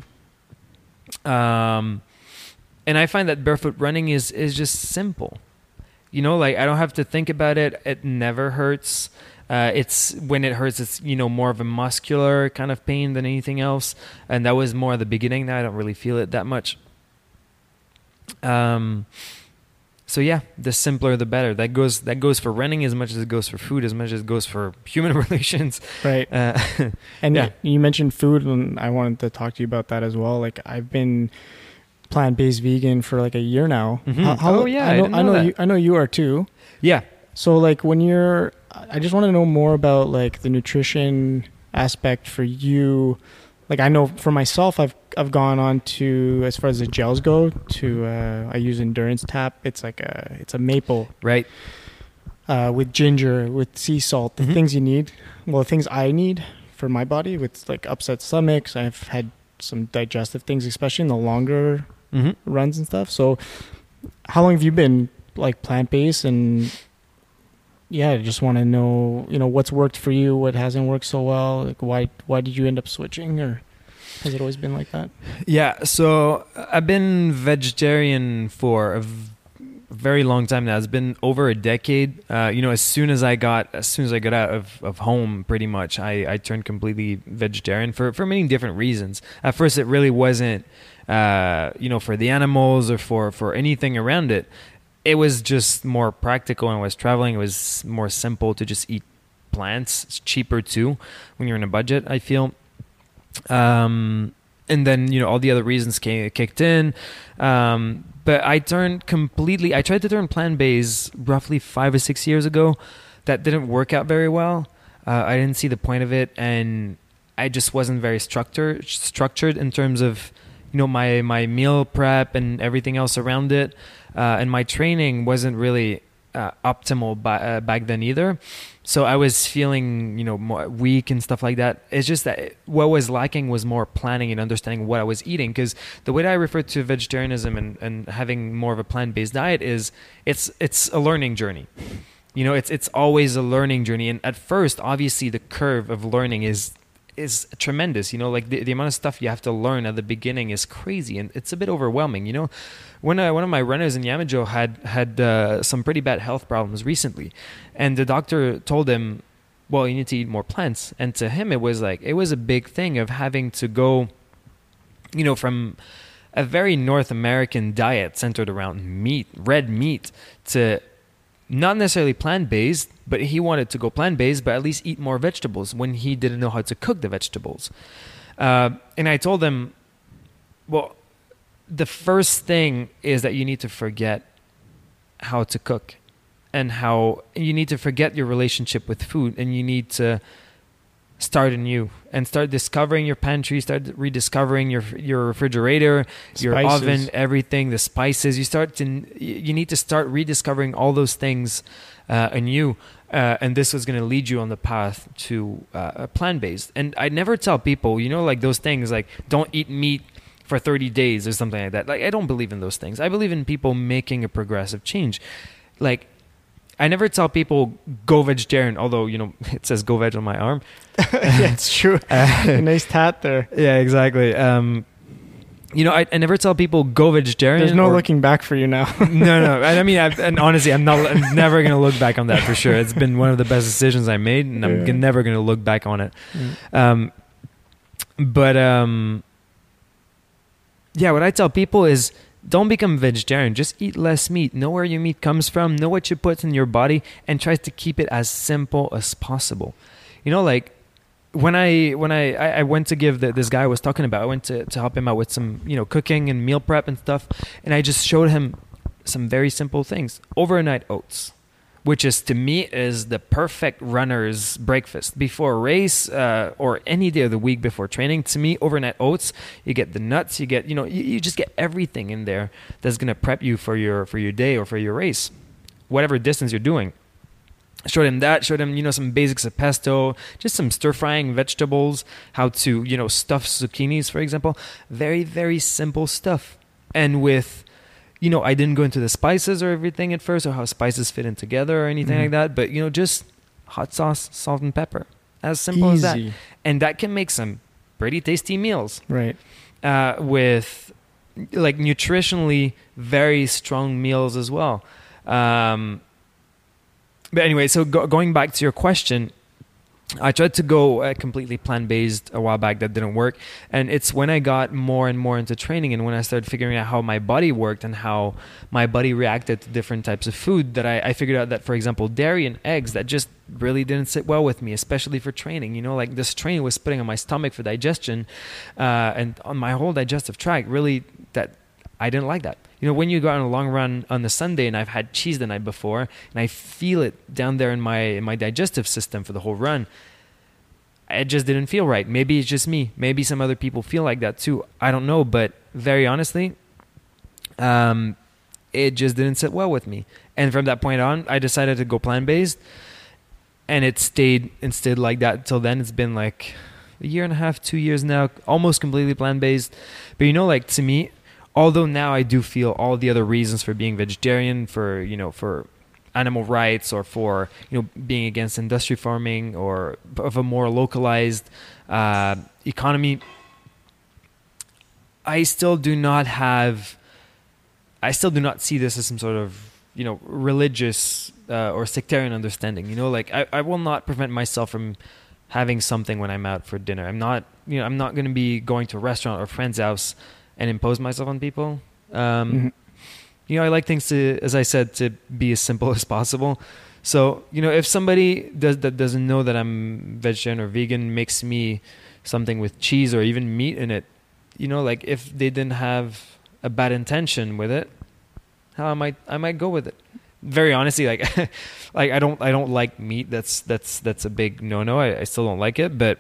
Um, and I find that barefoot running is, is just simple. You know, like I don't have to think about it. It never hurts. Uh, it's when it hurts, it's, you know, more of a muscular kind of pain than anything else. And that was more at the beginning. Now I don't really feel it that much. Um, so yeah, the simpler, the better. That goes, that goes for running as much as it goes for food, as much as it goes for human relations. Right. Uh, And Yeah. you mentioned food, and I wanted to talk to you about that as well. Like I've been plant-based vegan for like a year now. Mhm. Oh, yeah, I I know, didn't I know know that. you. I know you are too. yeah. So like when you're, I just want to know more about like the nutrition aspect for you. Like I know for myself, I've I've gone on to, as far as the gels go, to uh, I use Endurance Tap. It's like a it's a maple Right. uh, with ginger, with sea salt, the Mhm. things you need. Well, the things I need for my body with like upset stomachs. I've had some digestive things, especially in the longer Mm-hmm. runs and stuff. So how long have you been like plant-based? And yeah, I just want to know, you know, what's worked for you, what hasn't worked so well. Like why, why did you end up switching, or has it always been like that? Yeah, so I've been vegetarian for a v- very long time now. It's been over a decade. Uh, you know, as soon as I got, as soon as I got out of, of home, pretty much, I, I turned completely vegetarian for, for many different reasons. At first, it really wasn't, uh, you know, for the animals or for, for anything around it. It was just more practical. When I was traveling, it was more simple to just eat plants. It's cheaper too when you're in a budget, I feel. Um, and then, you know, all the other reasons came, kicked in. Um, but I turned completely, I tried to turn plant-based roughly five or six years ago. That didn't work out very well. Uh, I didn't see the point of it. And I just wasn't very structured, structured in terms of, you know, my, my meal prep and everything else around it. Uh, and my training wasn't really uh, optimal by, uh, back then either. So I was feeling, you know, more weak and stuff like that. It's just that what was lacking was more planning and understanding what I was eating. Because the way that I refer to vegetarianism and, and having more of a plant-based diet is it's it's a learning journey. You know, it's it's always a learning journey. And at first, obviously, the curve of learning is is tremendous. You know, like the, the amount of stuff you have to learn at the beginning is crazy, and it's a bit overwhelming. You know, when uh, one of my runners in Yamajo had had uh, some pretty bad health problems recently, and the doctor told him, well, you need to eat more plants. And to him, it was like, it was a big thing of having to go, you know, from a very North American diet centered around meat, red meat, to not necessarily plant-based, but he wanted to go plant-based, but at least eat more vegetables when he didn't know how to cook the vegetables. Uh, and I told him, well, the first thing is that you need to forget how to cook and how you need to forget your relationship with food, and you need to start anew and start discovering your pantry, start rediscovering your your refrigerator, your Spices. oven, everything, the spices. You start to you need to start rediscovering all those things uh, anew, uh, and this was going to lead you on the path to uh, plant-based. And I never tell people, you know, like those things, like don't eat meat for thirty days or something like that. Like I don't believe in those things. I believe in people making a progressive change. Like I never tell people go vegetarian, although, you know, it says go veg on my arm. Yeah, it's true. Uh, A nice tat there. Yeah, exactly. Um, you know, I, I never tell people go vegetarian. There's no or, looking back for you now. no, no. I, I mean, I've, and honestly, I'm not. I'm never gonna look back on that for sure. It's been one of the best decisions I made, and I'm Yeah. never gonna look back on it. Mm. Um, but um, yeah, what I tell people is don't become vegetarian. Just eat less meat. Know where your meat comes from. Know what you put in your body, and try to keep it as simple as possible. You know, like when I when I, I, I went to give the, this guy I was talking about, I went to, to help him out with some, you know, cooking and meal prep and stuff, and I just showed him some very simple things. Overnight oats, which is to me is the perfect runner's breakfast before a race uh, or any day of the week before training. To me, overnight oats, you get the nuts, you get, you know, you, you just get everything in there that's going to prep you for your for your day or for your race, whatever distance you're doing. Showed him that, showed him, you know, some basics of pesto, just some stir frying vegetables, how to, you know, stuff zucchinis, for example. Very, very simple stuff. And with, you know, I didn't go into the spices or everything at first, or how spices fit in together or anything Mm. like that, but, you know, just hot sauce, salt and pepper. As simple as that. Easy. And that can make some pretty tasty meals Right. uh, with, like, nutritionally very strong meals as well. Um, But anyway, so go, going back to your question, I tried to go uh, completely plant-based a while back. That didn't work. And it's when I got more and more into training and when I started figuring out how my body worked and how my body reacted to different types of food that I, I figured out that, for example, dairy and eggs, that just really didn't sit well with me, especially for training. You know, like this strain was putting on my stomach for digestion uh, and on my whole digestive tract, really, that I didn't like that. You know, when you go on a long run on the Sunday and I've had cheese the night before and I feel it down there in my in my digestive system for the whole run, it just didn't feel right. Maybe it's just me. Maybe some other people feel like that too. I don't know. But very honestly, um, it just didn't sit well with me. And from that point on, I decided to go plant-based. And it stayed instead like that until then. It's been like a year and a half, two years now, almost completely plant-based. But you know, like to me, although now I do feel all the other reasons for being vegetarian, for, you know, for animal rights or for, you know, being against industry farming or of a more localized uh, economy, I still do not have, I still do not see this as some sort of, you know, religious uh, or sectarian understanding. You know, like I, I will not prevent myself from having something when I'm out for dinner. I'm not, you know, I'm not going to be going to a restaurant or a friend's house and impose myself on people. Um, Mm-hmm. You know, I like things to, as I said, to be as simple as possible. So, you know, if somebody does, that doesn't know that I'm vegetarian or vegan makes me something with cheese or even meat in it, you know, like if they didn't have a bad intention with it, how I might, I might go with it. Very honestly, like, like I don't, I don't like meat. That's, that's, that's a big no-no. I, I still don't like it, but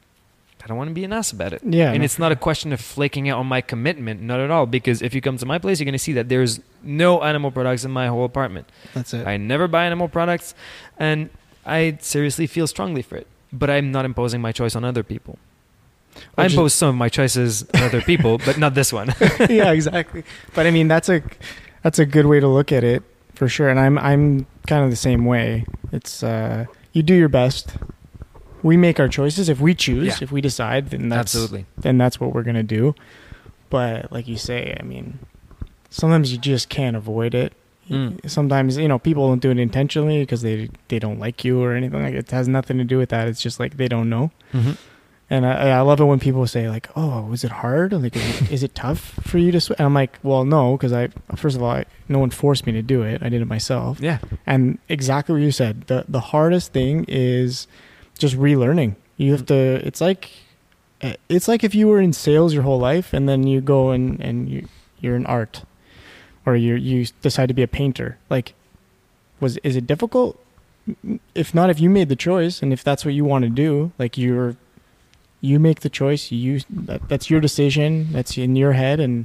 I don't want to be an ass about it. Yeah. And no, it's not a question of flaking out on my commitment. Not at all. Because if you come to my place, you're going to see that there's no animal products in my whole apartment. That's it. I never buy animal products. And I seriously feel strongly for it. But I'm not imposing my choice on other people. I Which is- impose some of my choices on other people, but not this one. Yeah, exactly. But I mean, that's a that's a good way to look at it for sure. And I'm I'm kind of the same way. It's uh, you do your best. We make our choices. If we choose, Yeah. if we decide, then that's Absolutely. then that's what we're gonna do. But like you say, I mean, sometimes you just can't avoid it. Mm. Sometimes, you know, people don't do it intentionally because they they don't like you or anything like it. It has nothing to do with that. It's just like they don't know. Mm-hmm. And I, I love it when people say like, "Oh, was it hard? Like, is it, is it tough for you to swim?" And I'm like, "Well, no, because I first of all, I, no one forced me to do it. I did it myself." Yeah. And exactly what you said. the The hardest thing is just relearning. You have to. It's like, it's like if you were in sales your whole life and then you go and and you you're in art, or you you decide to be a painter. Like, was is it difficult? If not, if you made the choice and if that's what you want to do, like you're. You make the choice. You that, that's your decision. That's in your head, and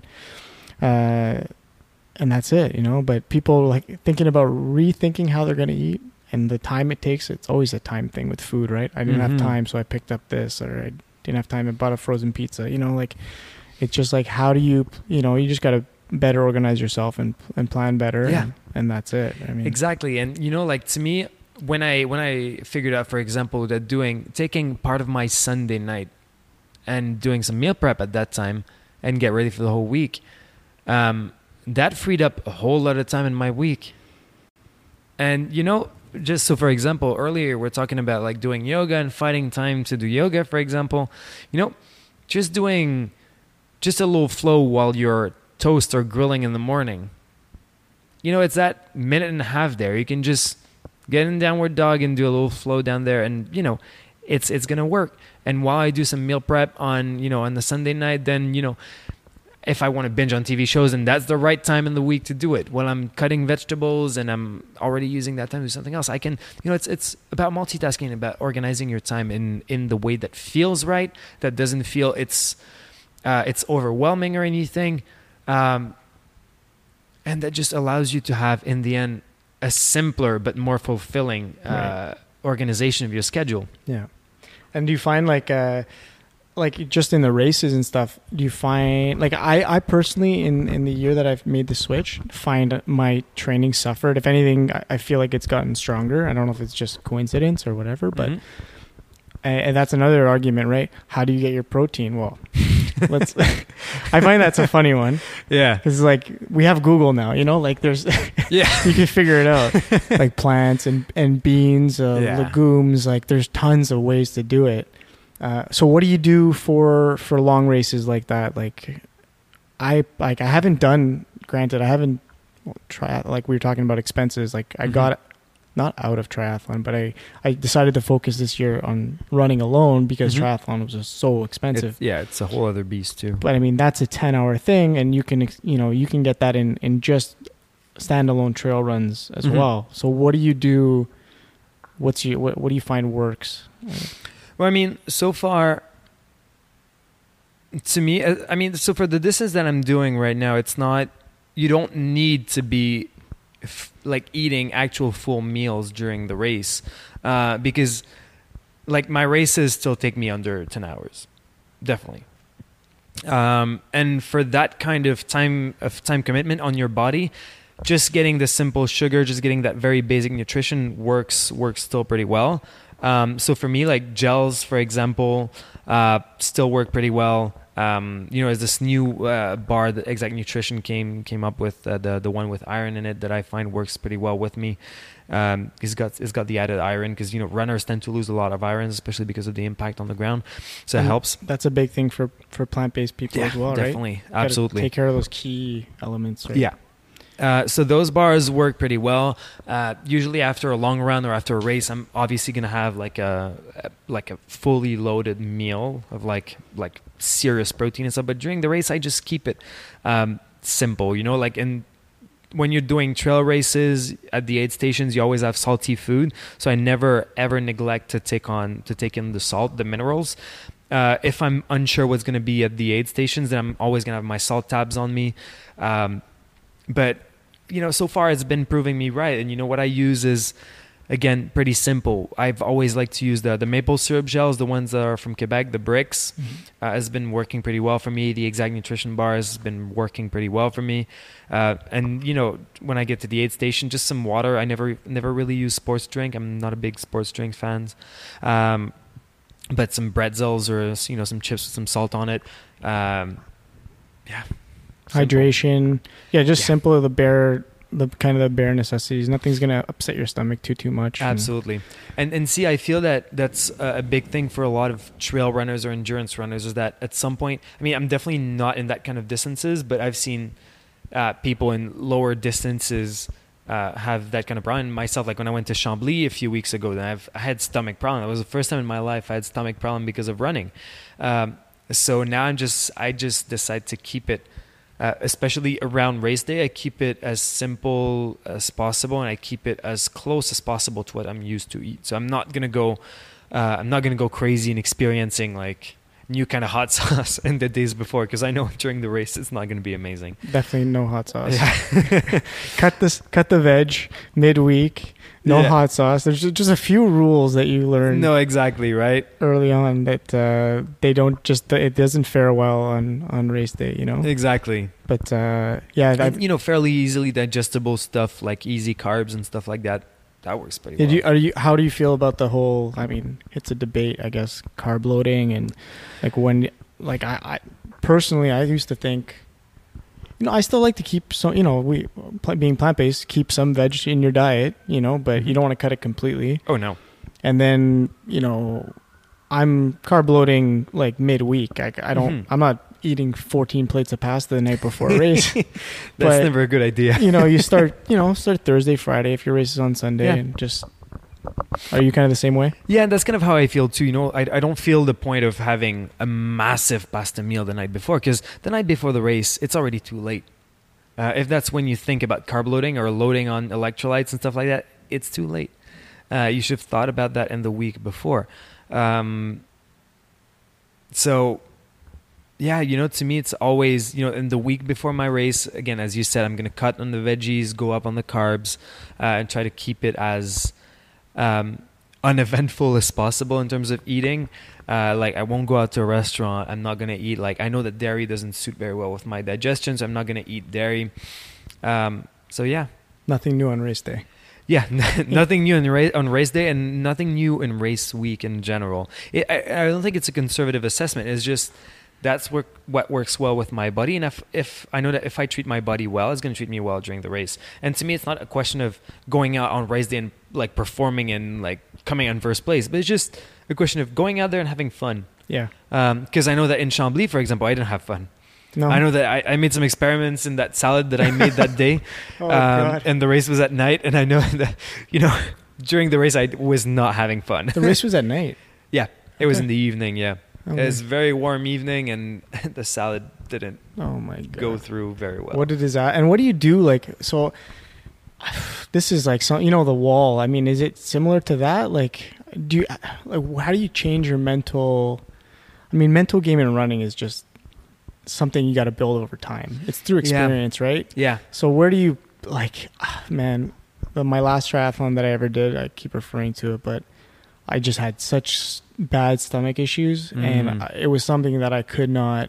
uh, and that's it. You know. But people like thinking about rethinking how they're going to eat and the time it takes. It's always a time thing with food, right? I didn't Mhm. have time, so I picked up this, or I didn't have time and bought a frozen pizza. You know, like it's just like how do you, you know, you just got to better organize yourself and and plan better. Yeah. And, and that's it. I mean, Exactly. And you know, like to me, when I when I figured out, for example, that doing taking part of my Sunday night and doing some meal prep at that time and get ready for the whole week. Um, that freed up a whole lot of time in my week. And, you know, just so for example, earlier we're talking about like doing yoga and finding time to do yoga, for example. You know, just doing just a little flow while you're toast or grilling in the morning. You know, it's that minute and a half there. You can just get in downward dog and do a little flow down there, and you know, it's it's gonna work. And while I do some meal prep on, you know, on the Sunday night, then, you know, if I want to binge on T V shows, and that's the right time in the week to do it, while I'm cutting vegetables and I'm already using that time to do something else, I can, you know, it's it's about multitasking, about organizing your time in in the way that feels right, that doesn't feel it's uh, it's overwhelming or anything, um, and that just allows you to have, in the end, a simpler but more fulfilling uh, right. organization of your schedule. Yeah. And do you find like, uh, like just in the races and stuff, do you find like, I, I personally in, in the year that I've made the switch, find my training suffered. If anything, I, I feel like it's gotten stronger. I don't know if it's just coincidence or whatever, but mm-hmm. and, and that's another argument, right? How do you get your protein? Well, let's, I find that's a funny one. Yeah. Cause like we have Google now, you know, like there's, yeah, you can figure it out, like plants and, and beans, uh, yeah. legumes, like there's tons of ways to do it. Uh, so what do you do for, for long races like that? Like I, like I haven't done, granted, I haven't well, tried, like we were talking about expenses. Like I mm-hmm. got not out of triathlon, but I, I decided to focus this year on running alone because mm-hmm. triathlon was just so expensive. It, yeah, it's a whole other beast too. But I mean, that's a ten hour thing, and you can, you know, you can get that in, in just standalone trail runs as mm-hmm. well. So what do you do? What's your, what, what do you find works? Well, I mean, so far, to me, I mean, so for the distance that I'm doing right now, it's not, you don't need to be F- like eating actual full meals during the race, uh, because like my races still take me under ten hours, definitely. Um, and for that kind of time of time commitment on your body, just getting the simple sugar, just getting that very basic nutrition works works still pretty well. Um, so for me, like gels, for example, uh, still work pretty well. Um, you know, as this new uh, bar that Exact Nutrition came came up with, uh, the the one with iron in it that I find works pretty well with me. Um, it's got it's got the added iron because, you know, runners tend to lose a lot of iron, especially because of the impact on the ground. So and it helps. That's a big thing for, for plant-based people yeah, as well, definitely. right? Definitely, absolutely. Take care of those key elements. Right? Yeah. Uh, so those bars work pretty well. Uh, usually after a long run or after a race, I'm obviously gonna have like a, a like a fully loaded meal of like like serious protein and stuff. But during the race, I just keep it um, simple. You know, like in when you're doing trail races at the aid stations, you always have salty food. So I never ever neglect to take on to take in the salt, the minerals. Uh, if I'm unsure what's gonna be at the aid stations, then I'm always gonna have my salt tabs on me. Um, But, you know, so far it's been proving me right. And, you know, what I use is, again, pretty simple. I've always liked to use the, the maple syrup gels, the ones that are from Quebec, the bricks, mm-hmm. uh, has been working pretty well for me. The Exact Nutrition bars has been working pretty well for me. Uh, and, you know, when I get to the aid station, just some water. I never never really use sports drink. I'm not a big sports drink fan. Um, but some bretzels or, you know, some chips with some salt on it. Um, yeah. Simple. Hydration, yeah, just yeah. simple, the bare, the kind of the bare necessities. Nothing's gonna upset your stomach too too much. Absolutely, and and see, I feel that that's a big thing for a lot of trail runners or endurance runners is that at some point, I mean, I'm definitely not in that kind of distances, but I've seen uh, people in lower distances uh, have that kind of problem. Myself, like when I went to Chambly a few weeks ago, then I've I had stomach problem. It was the first time in my life I had stomach problem because of running. Um, so now I'm just I just decide to keep it. Uh, especially around race day, I keep it as simple as possible, and I keep it as close as possible to what I'm used to eat. So I'm not gonna go, uh, I'm not gonna go crazy and experiencing like new kind of hot sauce in the days before, because I know during the race it's not gonna be amazing. Definitely no hot sauce. Yeah. cut this, cut the veg midweek. No yeah. hot sauce. There's just a few rules that you learn. No, exactly, right? Early on that uh, they don't just, it doesn't fare well on, on race day, you know? Exactly. But uh, yeah. And, you know, fairly easily digestible stuff like easy carbs and stuff like that. That works pretty Did well. You, are you, how do you feel about the whole, I mean, it's a debate, I guess, carb loading and like when, like I, I personally, I used to think, you know, I still like to keep some, you know, we pl- being plant-based, keep some veg in your diet, you know, but Mhm. you don't want to cut it completely. Oh no. And then, you know, I'm carb loading like midweek. I, I don't, Mhm. I'm not eating fourteen plates of pasta the night before a race. That's But, never a good idea. you know, you start, you know, start Thursday, Friday if your race is on Sunday, Yeah. and just. Are you kind of the same way? Yeah, and that's kind of how I feel too. You know, I, I don't feel the point of having a massive pasta meal the night before, because the night before the race, it's already too late. Uh, if that's when you think about carb loading or loading on electrolytes and stuff like that, it's too late. Uh, you should have thought about that in the week before. Um, so, yeah, you know, to me, it's always, you know, in the week before my race, again, as you said, I'm going to cut on the veggies, go up on the carbs, uh, and try to keep it as um, uneventful as possible in terms of eating. Uh, like, I won't go out to a restaurant. I'm not going to eat, like, I know that dairy doesn't suit very well with my digestion, so I'm not going to eat dairy. Um, so, yeah. Nothing new on race day. Yeah, nothing new in race, on race day, and nothing new in race week in general. It, I, I don't think it's a conservative assessment. It's just that's work, what works well with my body. And if, if I know that if I treat my body well, it's going to treat me well during the race. And to me, it's not a question of going out on race day and like performing and like coming on first place, but it's just a question of going out there and having fun. Yeah. Because um, I know that in Chambly, for example, I didn't have fun. No. I know that I, I made some experiments in that salad that I made that day. Oh, um, God. and the race was at night. And I know that, you know, during the race, I was not having fun. The race was at night. Yeah, it was Okay. in the evening, yeah. Okay. It was a very warm evening, and the salad didn't Oh, my God. go through very well. What it is that? And what do you do? Like, so this is like, some, you know, the wall. I mean, is it similar to that? Like, do you, like, how do you change your mental, I mean, mental game in running is just something you got to build over time. It's through Yeah. experience, right? Yeah. So where do you, like, ah, man, the, my last triathlon that I ever did, I keep referring to it, but I just had such bad stomach issues, Mhm. and I- it was something that I could not.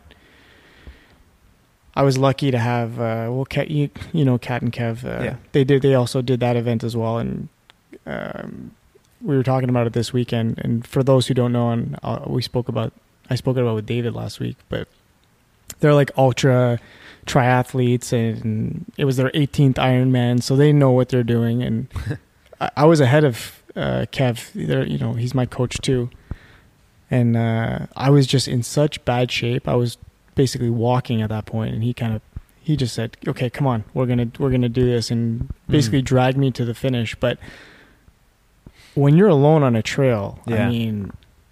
I was lucky to have, uh, well, Kat, you, you know, Kat and Kev. Uh, Yeah. They did. They also did that event as well, and um, we were talking about it this weekend. And for those who don't know, and uh, we spoke about, I spoke about it with David last week, but they're like ultra triathletes, and it was their eighteenth Ironman, so they know what they're doing. And I, I was ahead of uh, Kev. They're, you know, he's my coach too, and uh, I was just in such bad shape. I was basically walking at that point, and he kind of he just said, "Okay, come on, we're gonna we're gonna do this," and basically Mm. dragged me to the finish. But when you're alone on a trail, Yeah. I mean,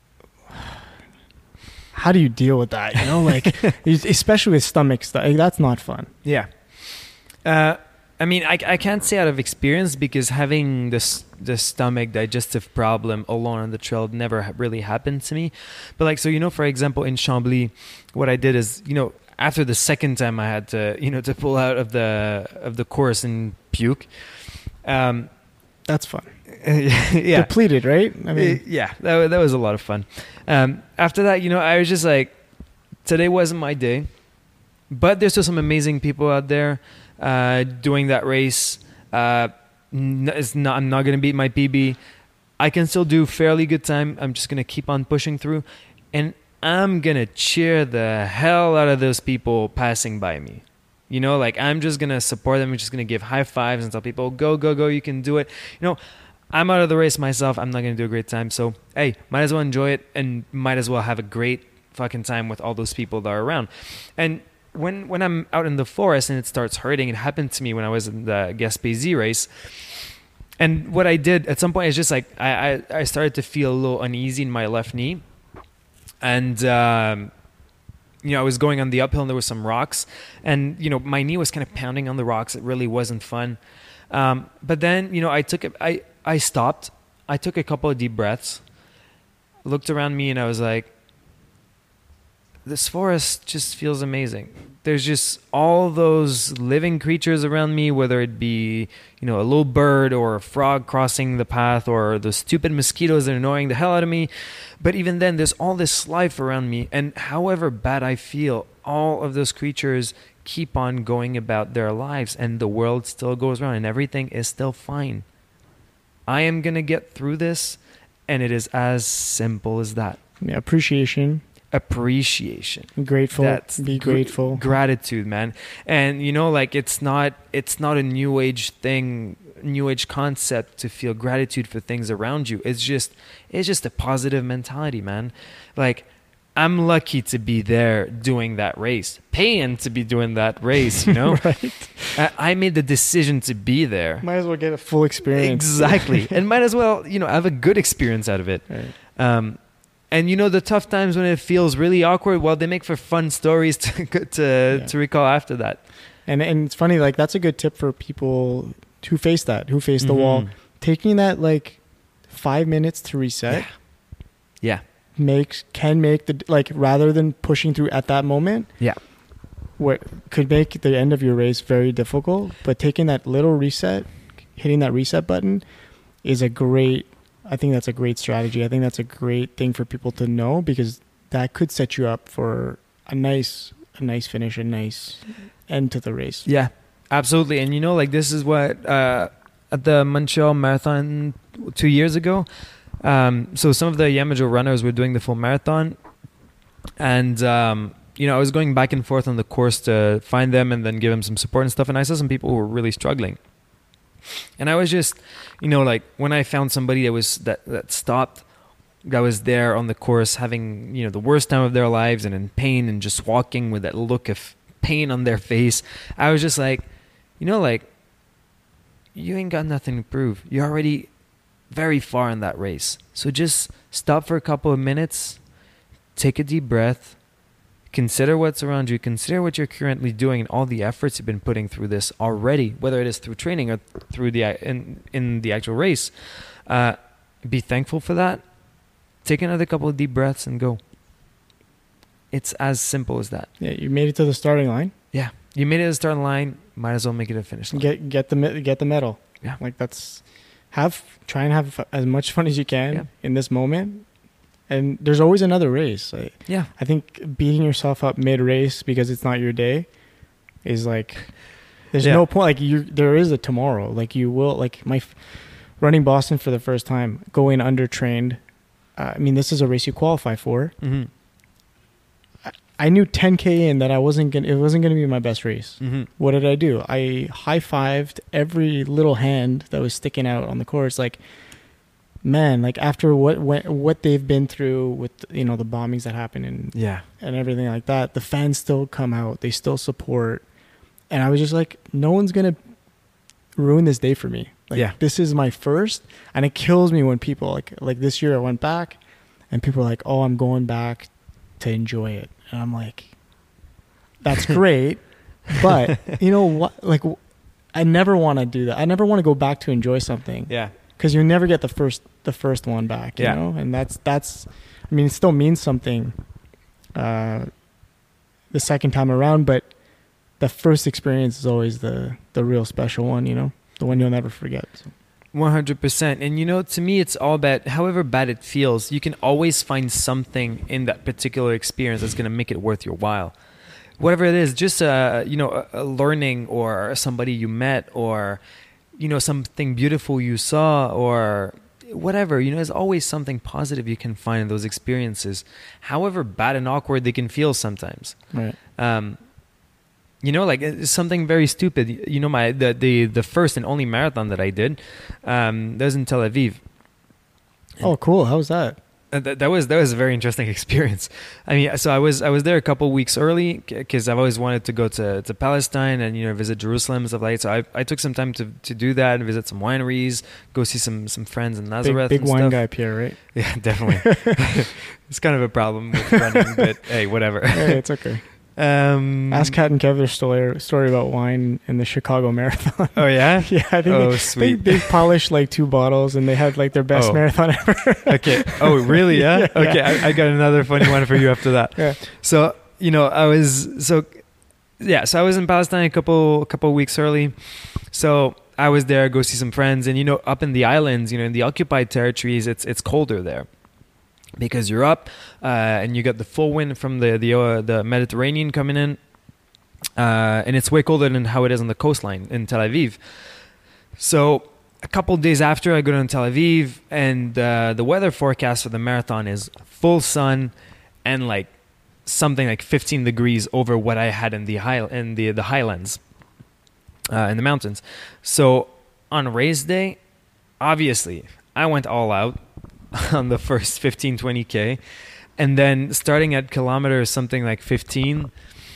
how do you deal with that? You know, like especially with stomach stuff, like, that's not fun. Yeah. Uh, I mean, I, I can't say out of experience, because having this the stomach digestive problem alone on the trail never ha- really happened to me. But like, so, you know, for example, in Chambly, what I did is, you know, after the second time I had to, you know, to pull out of the of the course and puke. Um, That's fun. yeah. Depleted, right? I mean, Uh, yeah, that, wa- that was a lot of fun. Um, after that, you know, I was just like, today wasn't my day, but there's still some amazing people out there uh, doing that race. Uh, n- it's not, I'm not going to beat my P B. I can still do fairly good time. I'm just going to keep on pushing through, and I'm going to cheer the hell out of those people passing by me. You know, like, I'm just going to support them. I'm just going to give high fives and tell people, go, go, go, you can do it. You know, I'm out of the race myself. I'm not going to do a great time. So, hey, might as well enjoy it, and might as well have a great fucking time with all those people that are around. And when when I'm out in the forest and it starts hurting, it happened to me when I was in the Gaspésie race. And what I did at some point is just like, I, I, I started to feel a little uneasy in my left knee. And, um, you know, I was going on the uphill and there was some rocks. And, you know, my knee was kind of pounding on the rocks. It really wasn't fun. Um, but then, you know, I took it, I, I stopped. I took a couple of deep breaths, looked around me, and I was like, this forest just feels amazing. There's just all those living creatures around me, whether it be, you know, a little bird or a frog crossing the path, or the stupid mosquitoes that are annoying the hell out of me. But even then, there's all this life around me. And however bad I feel, all of those creatures keep on going about their lives, and the world still goes around, and everything is still fine. I am going to get through this, and it is as simple as that. yeah, appreciation. appreciation. Grateful. That's Be gr- grateful. Gratitude, man. And you know, like it's not it's not a new age thing, new age concept to feel gratitude for things around you. It's just it's just a positive mentality, man. Like I'm lucky to be there doing that race, paying to be doing that race, you know? Right. I, I made the decision to be there. Might as well get a full experience. Exactly. And might as well, you know, have a good experience out of it. Right. Um, and you know, the tough times when it feels really awkward, well, they make for fun stories to to, Yeah. to recall after that. And and it's funny, like that's a good tip for people who face that, who face the Mhm. wall. Taking that like five minutes to reset Yeah. makes can make the like rather than pushing through at that moment. Yeah. What could make the end of your race very difficult, but taking that little reset, hitting that reset button, is a great. I think that's a great strategy. I think that's a great thing for people to know because that could set you up for a nice, a nice finish, a nice end to the race. Yeah, absolutely. And you know, like this is what uh, at the Montreal Marathon two years ago. Um, so some of the Yamajo runners were doing the full marathon, and um, you know, I was going back and forth on the course to find them and then give them some support and stuff. And I saw some people who were really struggling, and I was just, you know, like when I found somebody that was that that stopped, that was there on the course having, you know, the worst time of their lives and in pain and just walking with that look of pain on their face, I was just like, you know, like you ain't got nothing to prove. You're already very far in that race. So just stop for a couple of minutes, take a deep breath, consider what's around you, consider what you're currently doing and all the efforts you've been putting through this already, whether it is through training or through the in, in the actual race. Uh, be thankful for that. Take another couple of deep breaths and go. It's as simple as that. Yeah, you made it to the starting line. Yeah, you made it to the starting line. Might as well make it a finish line. Get get the me- get the medal. Yeah. Like that's have try and have as much fun as you can Yeah. in this moment. And there's always another race. Like, Yeah. I think beating yourself up mid race because it's not your day is like there's Yeah. no point. Like you, there is a tomorrow. Like you will. Like my f- running Boston for the first time, going undertrained. Uh, I mean, this is a race you qualify for. Mm-hmm. I knew ten K in that I wasn't gonna. It wasn't gonna be my best race. Mm-hmm. What did I do? I high-fived every little hand that was sticking out on the course. Like, man, like after what what, what they've been through with, you know, the bombings that happened and Yeah. and everything like that, the fans still come out. They still support. And I was just like, no one's going to ruin this day for me. Like, Yeah. this is my first. And it kills me when people, like, like this year I went back and people are like, oh, I'm going back to enjoy it. And I'm like, that's great. But, you know what? Like, I never want to do that. I never want to go back to enjoy something. Yeah. Because you never get the first the first one back, you Yeah. know? And that's, that's, I mean, it still means something uh, the second time around, but the first experience is always the, the real special one, you know? The one you'll never forget. So. one hundred percent. And you know, to me, it's all about however bad it feels, you can always find something in that particular experience that's going to make it worth your while. Whatever it is, just a, you know, a, a learning or somebody you met or, you know, something beautiful you saw or whatever, you know, there's always something positive you can find in those experiences, however bad and awkward they can feel sometimes. Right. Um, you know, like it's something very stupid. You know, my the the, the first and only marathon that I did, um, that was in Tel Aviv. Oh, cool. How was that? Uh, That, that was that was a very interesting experience. I mean, so I was I was there a couple weeks early because I've always wanted to go to, to Palestine and, you know, visit Jerusalem and stuff like that. So I I took some time to, to do that and visit some wineries, go see some some friends in Big, Nazareth. big and wine stuff. guy, Pierre, right? Yeah, definitely. It's kind of a problem with running, but hey, whatever. Hey, it's okay. Um, Ask Kat and Kev their story, story about wine in the Chicago Marathon. Oh yeah. Yeah, I think Oh, they, sweet. They, they polished like two bottles and they had like their best Oh. marathon ever. Okay. Oh, really? Yeah. Yeah, Okay. yeah. I, I got another funny one for you after that. Yeah. So, you know, I was so yeah. So I was in Palestine a couple a couple weeks early. So I was there, go see some friends, and you know, up in the islands, you know, in the occupied territories, it's it's colder there because you're up uh, and you got the full wind from the the uh, the Mediterranean coming in. Uh, and it's way colder than how it is on the coastline in Tel Aviv. So a couple days after, I go to Tel Aviv, and uh, the weather forecast for the marathon is full sun and like something like fifteen degrees over what I had in the high in the the highlands, uh, in the mountains. So on race day, obviously I went all out on the first fifteen, twenty K, and then starting at kilometer something like fifteen,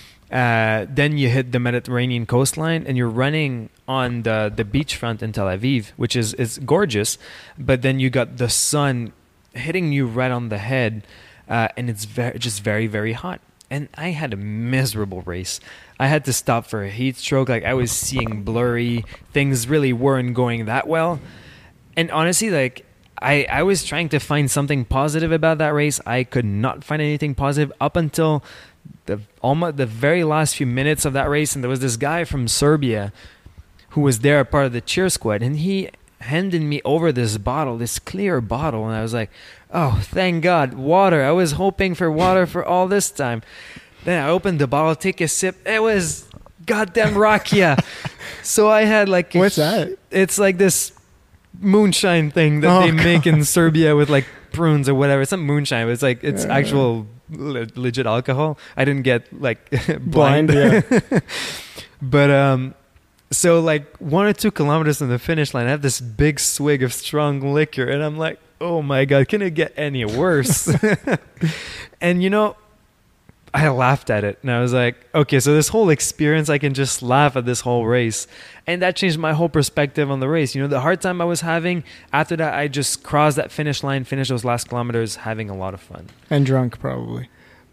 uh, then you hit the Mediterranean coastline and you're running on the the beachfront in Tel Aviv, which is is gorgeous, but then you got the sun hitting you right on the head. Uh, and it's very, just very, very hot. And I had a miserable race. I had to stop for a heat stroke. Like I was seeing blurry. Things really weren't going that well. And honestly, like I, I was trying to find something positive about that race. I could not find anything positive up until the almost the very last few minutes of that race. And there was this guy from Serbia who was there, part of the cheer squad, and he handed me over this bottle, this clear bottle, and I was like, oh, thank God, water. I was hoping for water for all this time. Then I opened the bottle, take a sip. It was goddamn rakia. So I had like... A, What's that? It's like this moonshine thing that Oh, they God. make in Serbia with like prunes or whatever. It's not moonshine, but it's like, it's Yeah. actual le- legit alcohol. I didn't get like Blind, blind. yeah. But um, so like one or two kilometers from the finish line, I have this big swig of strong liquor, and I'm like, oh my God, can it get any worse? And you know, I laughed at it, and I was like, okay, so this whole experience, I can just laugh at this whole race. And that changed my whole perspective on the race. You know, the hard time I was having, after that, I just crossed that finish line, finished those last kilometers, having a lot of fun. And drunk, probably.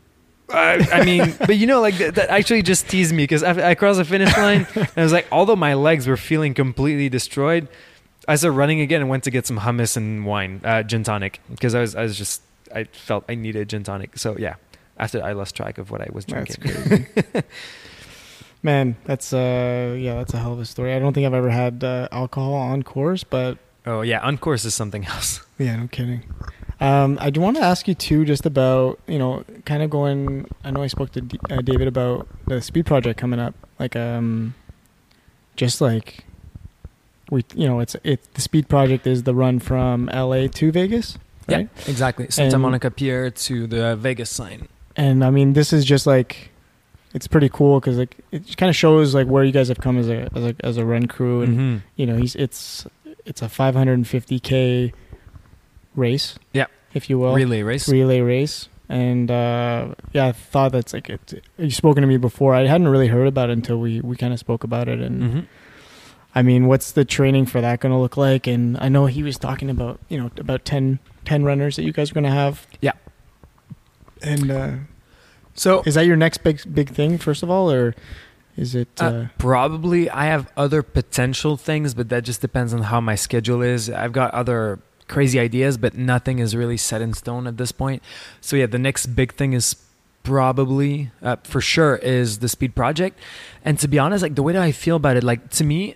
I, I mean, but you know, like that, that actually just teased me, because I, I crossed the finish line, and I was like, although my legs were feeling completely destroyed, I started running again and went to get some hummus and wine, uh, gin tonic, because I was, I was just, I felt I needed gin tonic. So yeah, after I lost track of what I was drinking. That's crazy. Man, that's uh, yeah, that's a hell of a story. I don't think I've ever had uh, alcohol on course, but Oh yeah, on course is something else. yeah, no kidding. Um, I do want to ask you too, just about, you know, kind of going. I know I spoke to D- uh, David about the speed project coming up. Like, um, just like we, you know, it's it. The speed project is the run from L A to Vegas, right? Yeah, exactly. Santa And- Monica Pier to the Vegas sign. And I mean, this is just like, it's pretty cool because like it kind of shows like where you guys have come as a as a, as a run crew, and Mm-hmm. you know, he's it's it's a five hundred fifty K race, Yeah. if you will, Relay race. relay race. And uh, yeah, I thought that's like it. You've spoken to me before. I hadn't really heard about it until we we kind of spoke about it. And Mm-hmm. I mean, what's the training for that going to look like? And I know he was talking about, you know, about ten, ten runners that you guys are going to have. Yeah. And uh, So is that your next big big thing, first of all, or is it? Uh, Uh, probably I have other potential things, but that just depends on how my schedule is. I've got other crazy ideas, but nothing is really set in stone at this point. So yeah, the next big thing is probably, uh, for sure, is the speed project. And to be honest, like the way that I feel about it, like to me,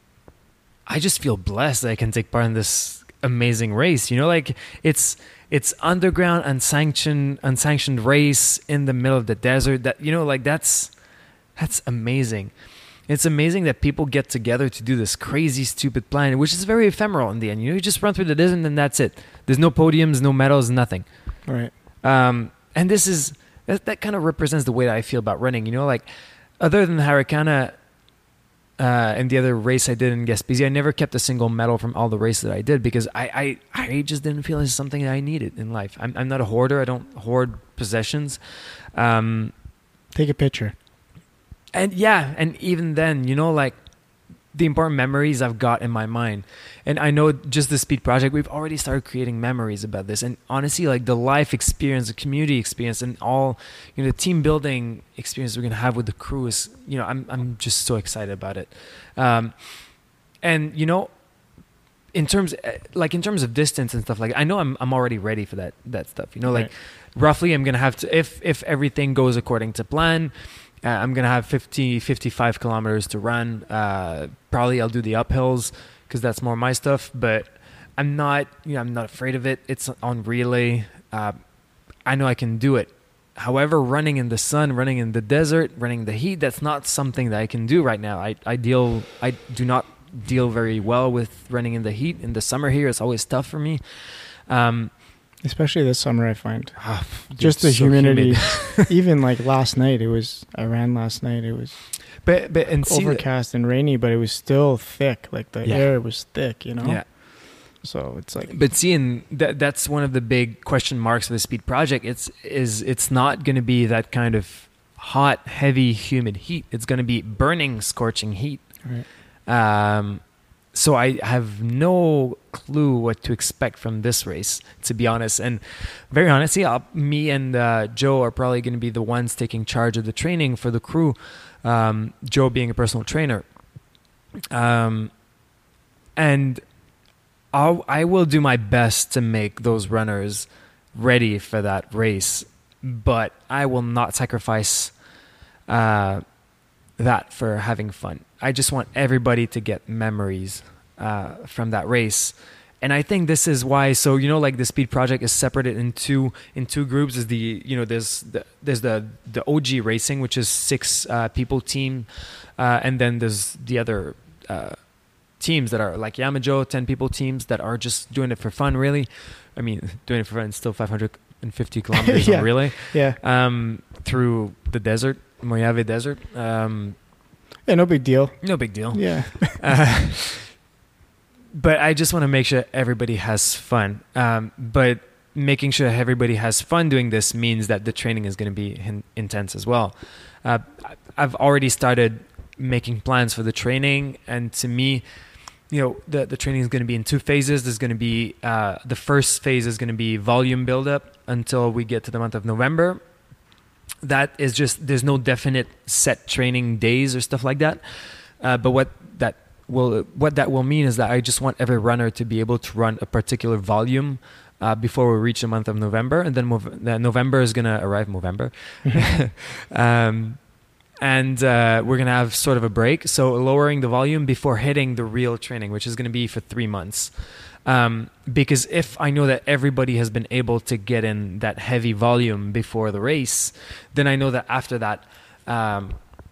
I just feel blessed that I can take part in this amazing race. You know, like it's it's underground, unsanctioned, unsanctioned race in the middle of the desert. That, you know, like that's that's amazing. It's amazing that people get together to do this crazy, stupid plan, which is very ephemeral in the end. You know, you just run through the desert and that's it. There's no podiums, no medals, nothing. right. Um, and this is that, that kind of represents the way that I feel about running. You know, like other than Harikana uh, and the other race I did in Gaspésie, I never kept a single medal from all the races that I did because I, I, I just didn't feel it's something that I needed in life. I'm, I'm not a hoarder. I don't hoard possessions. Um, Take a picture. And yeah, and even then, you know, like the important memories I've got in my mind. And I know just the speed project, we've already started creating memories about this. And honestly, like the life experience, the community experience, and all, you know, the team building experience we're going to have with the crew is, you know, I'm I'm just so excited about it. Um, and, you know, in terms, like in terms of distance and stuff like that, I know I'm I'm already ready for that that stuff. You know, like Right. roughly I'm going to have to, if if everything goes according to plan, Uh, I'm going to have fifty, fifty-five kilometers to run. Uh, probably I'll do the uphills because that's more my stuff, but I'm not, you know, I'm not afraid of it. It's on relay. Uh, I know I can do it. However, running in the sun, running in the desert, running in the heat, that's not something that I can do right now. I, I deal, I do not deal very well with running in the heat. In the summer here, it's always tough for me. Um, Especially this summer, I find. Ah, Just the it's so humidity. humid. Even like last night, it was, I ran last night, it was But but and see that- overcast and rainy, but it was still thick. Like the Yeah. air was thick, you know? yeah. So it's like, But seeing that that's one of the big question marks of the speed project. It's is it's not going to be that kind of hot, heavy, humid heat. It's going to be burning, scorching heat. right. Um, so I have no clue what to expect from this race, to be honest. And very honestly, I'll, me and uh, Joe are probably going to be the ones taking charge of the training for the crew. Um, Joe being a personal trainer, um, and I'll, I will do my best to make those runners ready for that race, but I will not sacrifice uh, that for having fun. I just want everybody to get memories uh, from that race. And I think this is why, so, you know, like the speed project is separated in two, in two groups. Is the, you know, there's the, there's the, the O G racing, which is six uh, people team. Uh, and then there's the other uh, teams that are like Yamajo, ten people teams that are just doing it for fun, really. I mean, doing it for fun, still five hundred fifty kilometers Yeah. on relay. Yeah. Um, through the desert, Mojave Desert. Um, Yeah, no big deal. no big deal. Yeah. Uh, but I just want to make sure everybody has fun. Um, but making sure everybody has fun doing this means that the training is going to be in- intense as well. Uh, I've already started making plans for the training, and to me, you know, the the training is going to be in two phases. There's going to be uh, the first phase is going to be volume buildup until we get to the month of November. That is just, there's no definite set training days or stuff like that. Uh, but what that will what that will mean is that I just want every runner to be able to run a particular volume uh, before we reach the month of November, and then mov- the November is gonna arrive. November, um, and uh, we're gonna have sort of a break. So lowering the volume before hitting the real training, which is gonna be for three months. Um, because if I know that everybody has been able to get in that heavy volume before the race, then I know that after that, um,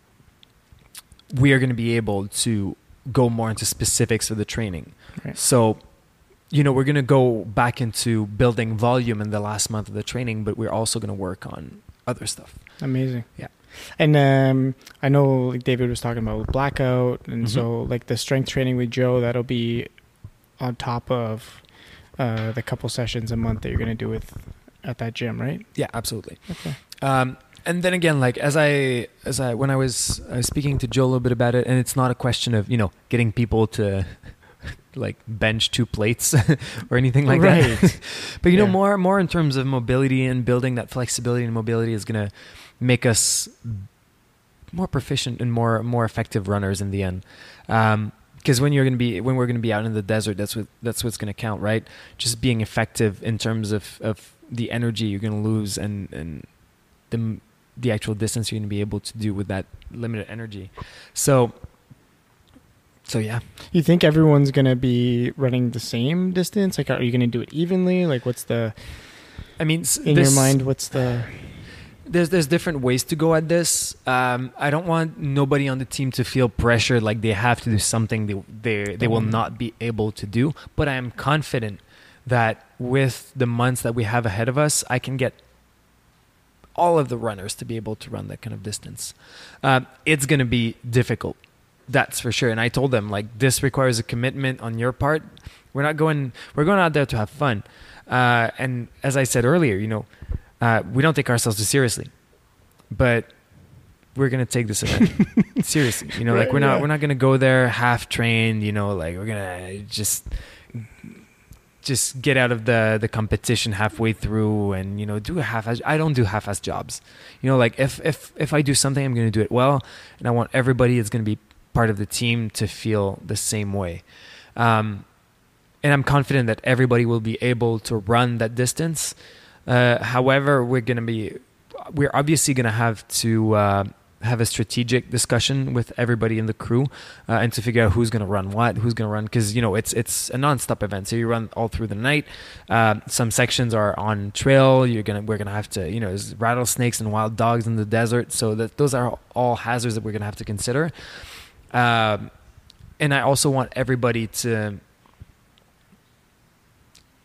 we are going to be able to go more into specifics of the training. Right. So, you know, we're going to go back into building volume in the last month of the training, but we're also going to work on other stuff. Amazing. Yeah. And um, I know like David was talking about blackout, and Mhm. so like the strength training with Joe, that'll be on top of uh, the couple sessions a month that you're going to do with at that gym, right? Yeah, absolutely. Okay. Um, and then again, like as I, as I, when I was, I was speaking to Joe a little bit about it, and it's not a question of, you know, getting people to like bench two plates or anything like Right. that. But you know, Yeah. more, more in terms of mobility and building that flexibility and mobility is going to make us more proficient and more, more effective runners in the end. Um, Because when you're going to be, when we're going to be out in the desert, that's what that's what's going to count, right? Just being effective in terms of, of the energy you're going to lose and and the the actual distance you're going to be able to do with that limited energy. So, so yeah. You think everyone's going to be running the same distance? Like, are you going to do it evenly? Like, what's the, I mean, s- in this- your mind, what's the... There's there's different ways to go at this. Um, I don't want nobody on the team to feel pressured like they have to do something they they they will Mhm. not be able to do. But I am confident that with the months that we have ahead of us, I can get all of the runners to be able to run that kind of distance. Um, it's going to be difficult, that's for sure. And I told them, like, this requires a commitment on your part. We're not going. We're going out there to have fun. Uh, and as I said earlier, you know. Uh, we don't take ourselves too seriously, but we're gonna take this event seriously. You know, like we're not Yeah. we're not gonna go there half trained. You know, like we're gonna just just get out of the the competition halfway through and you know do a half. I don't do half-ass jobs. You know, like if if if I do something, I'm gonna do it well, and I want everybody that's gonna be part of the team to feel the same way. Um, and I'm confident that everybody will be able to run that distance. Uh, however, we're going to be, we're obviously going to have to uh, have a strategic discussion with everybody in the crew uh, and to figure out who's going to run what, who's going to run, because you know it's it's a non-stop event, so you run all through the night. Uh, some sections are on trail. You're gonna we're gonna have to you know there's rattlesnakes and wild dogs in the desert, so that those are all hazards that we're gonna have to consider. Um, and I also want everybody to.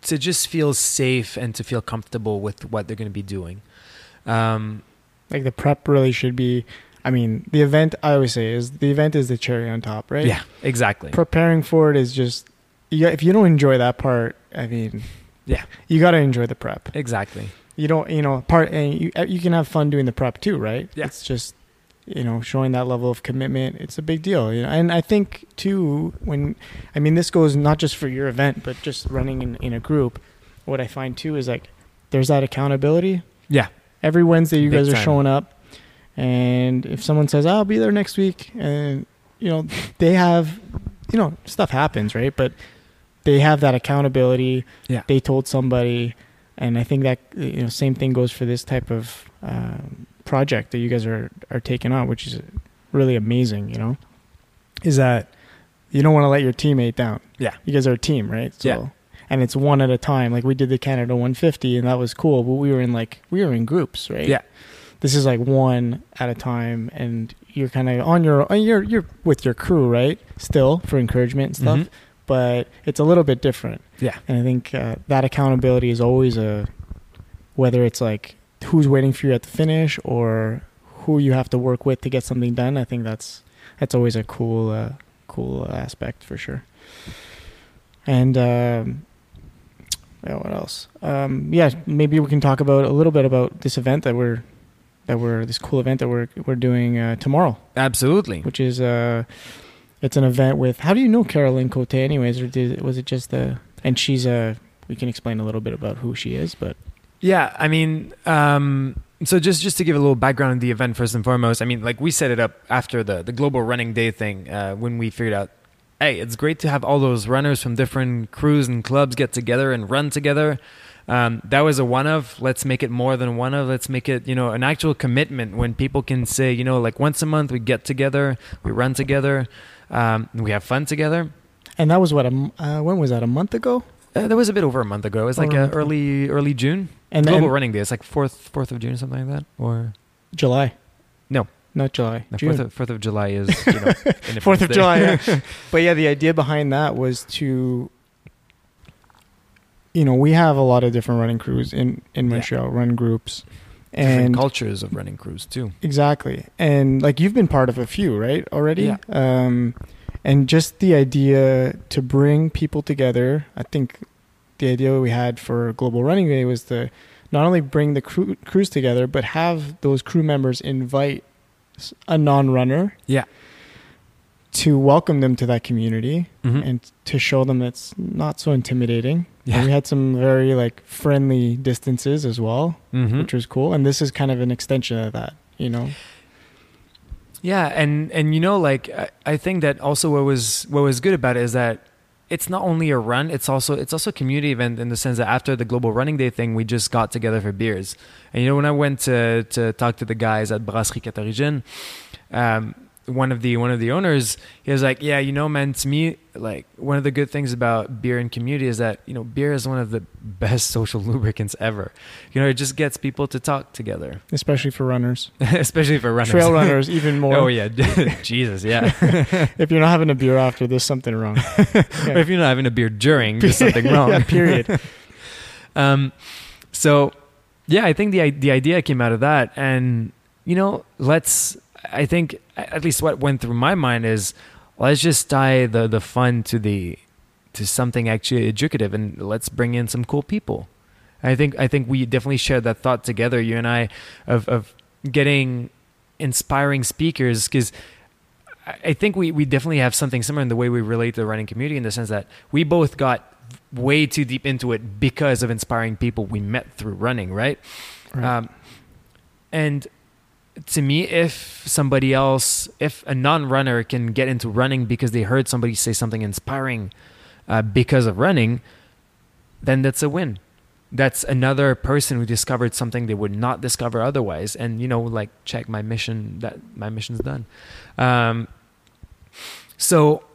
to just feel safe and to feel comfortable with what they're going to be doing. Um, like the prep really should be, I mean, the event, I always say, is the event is the cherry on top, right? Yeah, exactly. Preparing for it is just, you, if you don't enjoy that part, I mean, yeah, you got to enjoy the prep. Exactly. You don't, you know, part, and you, you can have fun doing the prep too, right? Yeah. It's just, you know, showing that level of commitment. It's a big deal, you know. And I think too, when, I mean, this goes not just for your event, but just running in, in a group. What I find too is like, there's that accountability. Yeah. Every Wednesday you Big guys are time. showing up, and if someone says, I'll be there next week, and, you know, they have, you know, stuff happens, right? But they have that accountability. Yeah. They told somebody. And I think that, you know, same thing goes for this type of um, project that you guys are, are taking on, which is really amazing, you know, is that you don't want to let your teammate down. Yeah. You guys are a team, right? So, Yeah. And it's one at a time. Like we did the Canada one fifty, and that was cool, but we were in like, we were in groups, right? Yeah. This is like one at a time, and you're kind of on your, you're, you're with your crew, right? Still for encouragement and stuff. Mhm. But it's a little bit different. Yeah. And I think uh, that accountability is always a, whether it's like who's waiting for you at the finish or who you have to work with to get something done. I think that's, that's always a cool, uh, cool aspect for sure. And, um, yeah, what else? Um, yeah, maybe we can talk about a little bit about this event that we're, that we're, this cool event that we're, we're doing uh, tomorrow. Absolutely. Which is, uh, it's an event with, how do you know Caroline Cote anyways, or did, was it just the, and she's a, we can explain a little bit about who she is, but. Yeah, I mean, um, so just, just to give a little background on the event first and foremost, I mean, like we set it up after the, the Global Running Day thing, uh, when we figured out, hey, it's great to have all those runners from different crews and clubs get together and run together. Um, that was a one of, let's make it more than one of, let's make it, you know, an actual commitment when people can say, you know, like once a month we get together, we run together, um, we have fun together. And that was what, a, uh, when was that, a month ago? Uh, that was a bit over a month ago. It was like Over a uh, month ago. early, early June. And Global then Running Day. It's like fourth, fourth of June, something like that, or July. No. Not July. no, June. fourth of, fourth of July is, you know, Independence Fourth of Day. July, yeah. But yeah, the idea behind that was to, you know, we have a lot of different running crews in, in Yeah. Montreal, run groups. Different And cultures of running crews too. exactly. And like you've been part of a few, right? Already? Yeah. Um, and just the idea to bring people together, I think the idea we had for Global Running Day was to not only bring the crew, crews together, but have those crew members invite s- a non-runner Yeah. to welcome them to that community Mhm. and to show them it's not so intimidating. Yeah. And we had some very like friendly distances as well, Mhm. which was cool. And this is kind of an extension of that, you know? Yeah, and and you know, like I, I think that also what was what was good about it is that it's not only a run, it's also it's also a community event in the sense that after the Global Running Day thing, we just got together for beers. And you know, when I went to to talk to the guys at Brasserie Quatre Origines, um, one of the one of the owners, he was like, "Yeah, you know, man, to me, like one of the good things about beer and community is that you know, beer is one of the best social lubricants ever. You know, it just gets people to talk together, Especially for runners. especially for runners, Trail runners, even more. Oh yeah, Jesus, yeah. If you're not having a beer after, there's something wrong. Or if you're not having a beer during, there's something wrong. Yeah, period. Um, so yeah, I think the the idea came out of that, and you know, let's. I think at least what went through my mind is let's just tie the the fun to the to something actually educative, and let's bring in some cool people. I think I think we definitely shared that thought together, you and I, of of getting inspiring speakers, because I think we, we definitely have something similar in the way we relate to the running community, in the sense that we both got way too deep into it because of inspiring people we met through running, right? Right. Um, and to me, if somebody else, if a non-runner can get into running because they heard somebody say something inspiring uh, because of running, then that's a win. That's another person who discovered something they would not discover otherwise. And, you know, like, check my mission, that my mission's done. Um, so,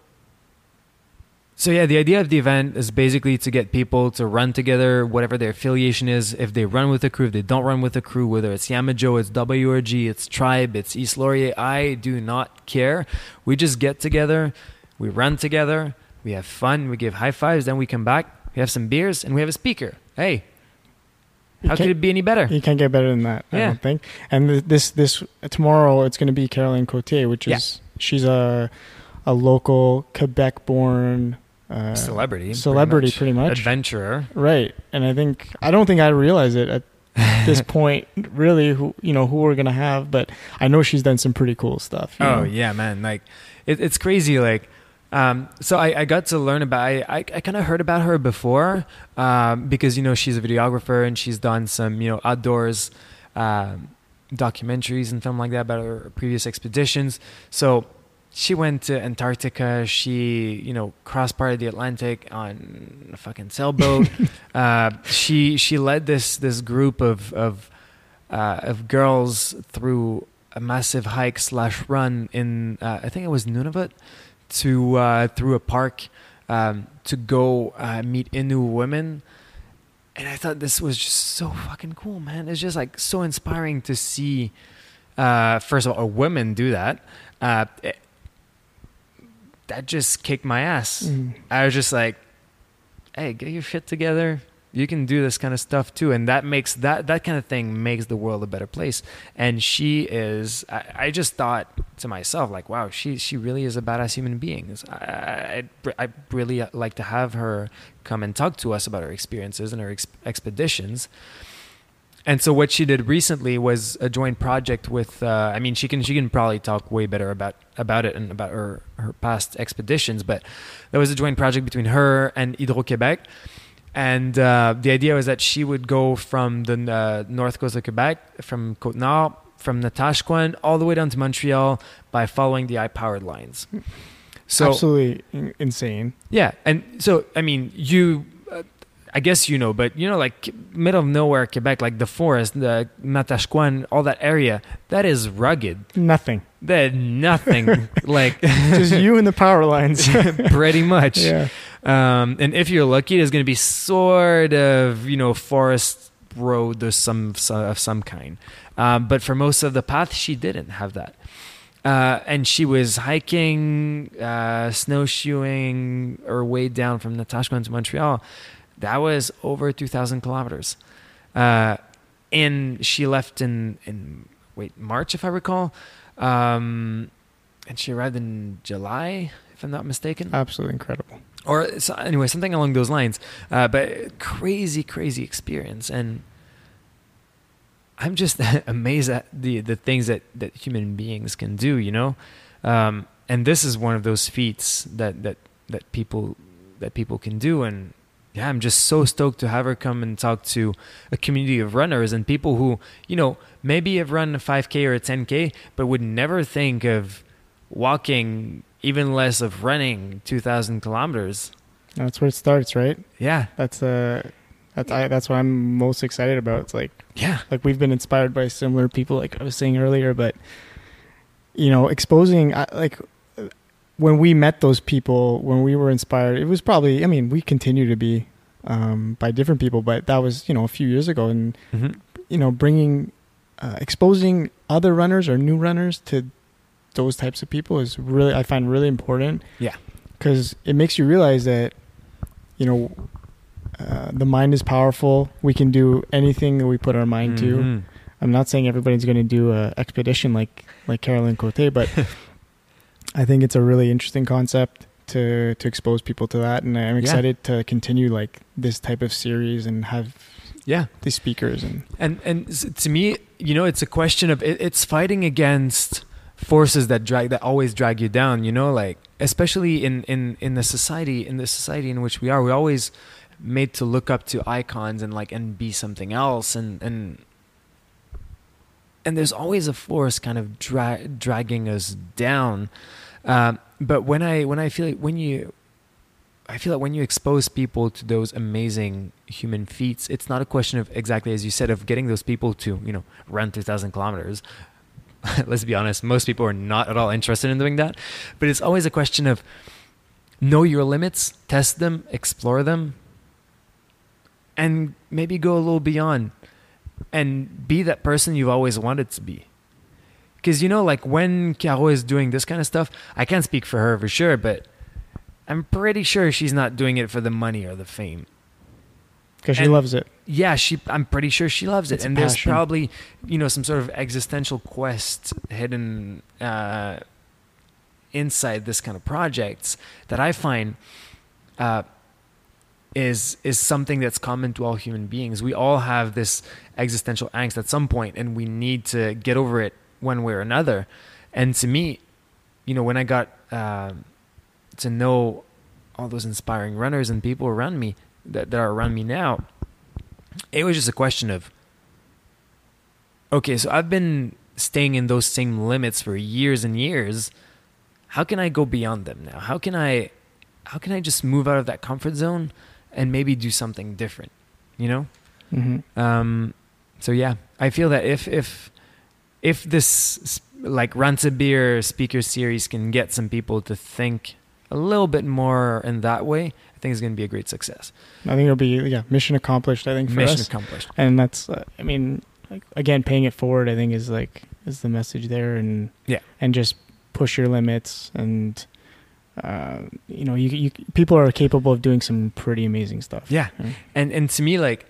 so yeah, the idea of the event is basically to get people to run together, whatever their affiliation is. If they run with a crew, if they don't run with a crew, whether it's Yamajo, it's W R G, it's Tribe, it's East Laurier, I do not care. We just get together, we run together, we have fun, we give high fives, then we come back. We have some beers and we have a speaker. Hey, You how could can't- it be any better? You can't get better than that, I Yeah. don't think. And th- this this tomorrow it's going to be Caroline Cote, which is Yeah. she's a a local Quebec-born uh, Celebrity. celebrity, pretty much. Adventurer. Right, and I think I don't think I realize it at this point, really. Who you know who we're gonna have, but I know she's done some pretty cool stuff. you Oh know? yeah, man! Like, it, it's crazy. Like, um, so I, I got to learn about. I I, I kind of heard about her before, um, because you know she's a videographer and she's done some you know outdoors, um, documentaries and film like that about her previous expeditions. So she went to Antarctica. She you know crossed part of the Atlantic on a fucking sailboat. uh, she she led this this group of of uh, of girls through a massive hike slash run in uh, I think it was Nunavut to uh, through a park um, to go uh, meet Innu women, and I thought this was just so fucking cool, man. It's just like so inspiring to see. Uh, first of all, a woman do that. Uh, it- that just kicked my ass. Mm. I was just like, "Hey, get your shit together. You can do this kind of stuff too," and that makes that that kind of thing makes the world a better place. And she is. I, I just thought to myself, like, "Wow, she she really is a badass human being." I I I really like to have her come and talk to us about her experiences and her ex- expeditions. And so what she did recently was a joint project with. Uh, I mean, she can she can probably talk way better about about it and about her her past expeditions. But there was a joint project between her and Hydro-Québec. And uh, the idea was that she would go from the uh, north coast of Quebec, from Côte-Nord, from Natashquan, all the way down to Montreal by following the eye-powered lines. So Absolutely in- insane. yeah, and so I mean, you, uh, I guess you know, but you know, like middle of nowhere Quebec, like the forest, the Natashquan, all that area, that is rugged. Nothing. That nothing like Just you and the power lines. pretty much. Yeah. Um, and if you're lucky, there's going to be sort of, you know, forest road or some, some of some kind. Um, but for most of the path, she didn't have that. Uh, and she was hiking, uh, snowshoeing her way down from Natashquan to Montreal. That was over two thousand kilometers. Uh, and she left in, in, wait, March, if I recall. Um, and she arrived in July, if I'm not mistaken. Absolutely incredible. Or so, anyway, something along those lines. Uh, but crazy, crazy experience. And I'm just amazed at the, the things that, that human beings can do, you know? Um, and this is one of those feats that, that, that people that people can do. And yeah, I'm just so stoked to have her come and talk to a community of runners and people who, you know, maybe have run a five K or a ten K, but would never think of walking, even less of running two thousand kilometers. That's where it starts, right? Yeah. That's uh, that's I, that's what I'm most excited about. It's like Yeah. like we've been inspired by similar people, like I was saying earlier, but you know, exposing I- like when we met those people, when we were inspired, it was probably, I mean, we continue to be um, by different people, but that was, you know, a few years ago. And, Mm-hmm. you know, bringing, uh, exposing other runners or new runners to those types of people is really, I find really important. Yeah. Because it makes you realize that, you know, uh, the mind is powerful. We can do anything that we put our mind to. Mhm. I'm not saying everybody's going to do a expedition like, like Caroline Cote, but I think it's a really interesting concept to, to expose people to that. And I'm Yeah. excited to continue like this type of series and have Yeah. these speakers. And And and s- to me, you know, it's a question of it, it's fighting against forces that drag that always drag you down. You know, like especially in in in the society in the society in which we are, we're always made to look up to icons and like and be something else. And and and there's always a force kind of dra- dragging us down. Um, but when I when I feel like when you I feel like when you expose people to those amazing human feats, it's not a question of exactly as you said of getting those people to, you know, run two thousand kilometers. Let's be honest, most people are not at all interested in doing that. But it's always a question of know your limits, test them, explore them, and maybe go a little beyond and be that person you've always wanted to be. Because, you know, like when Caro is doing this kind of stuff, I can't speak for her for sure, but I'm pretty sure she's not doing it for the money or the fame. Because she And- loves it. Yeah, she. I'm pretty sure she loves it, It's a and there's passion. probably, you know, some sort of existential quest hidden uh, inside this kind of projects that I find uh, is is something that's common to all human beings. We all have this existential angst at some point, and we need to get over it one way or another. And to me, you know, when I got uh, to know all those inspiring runners and people around me that, that are around me now, it was just a question of, okay, so I've been staying in those same limits for years and years. How can I go beyond them now? How can I, how can I just move out of that comfort zone and maybe do something different, you know? Mm-hmm. Um, so yeah, I feel that if, if, if this like Run to Beer speaker series can get some people to think a little bit more in that way, I think it's going to be a great success. I think it'll be yeah mission accomplished. I think for Mission us, accomplished. and that's uh, I mean, like, again, paying it forward. I think is like is the message there, and Yeah. and just push your limits, and uh, you know, you you people are capable of doing some pretty amazing stuff. Yeah. Right? And and to me, like,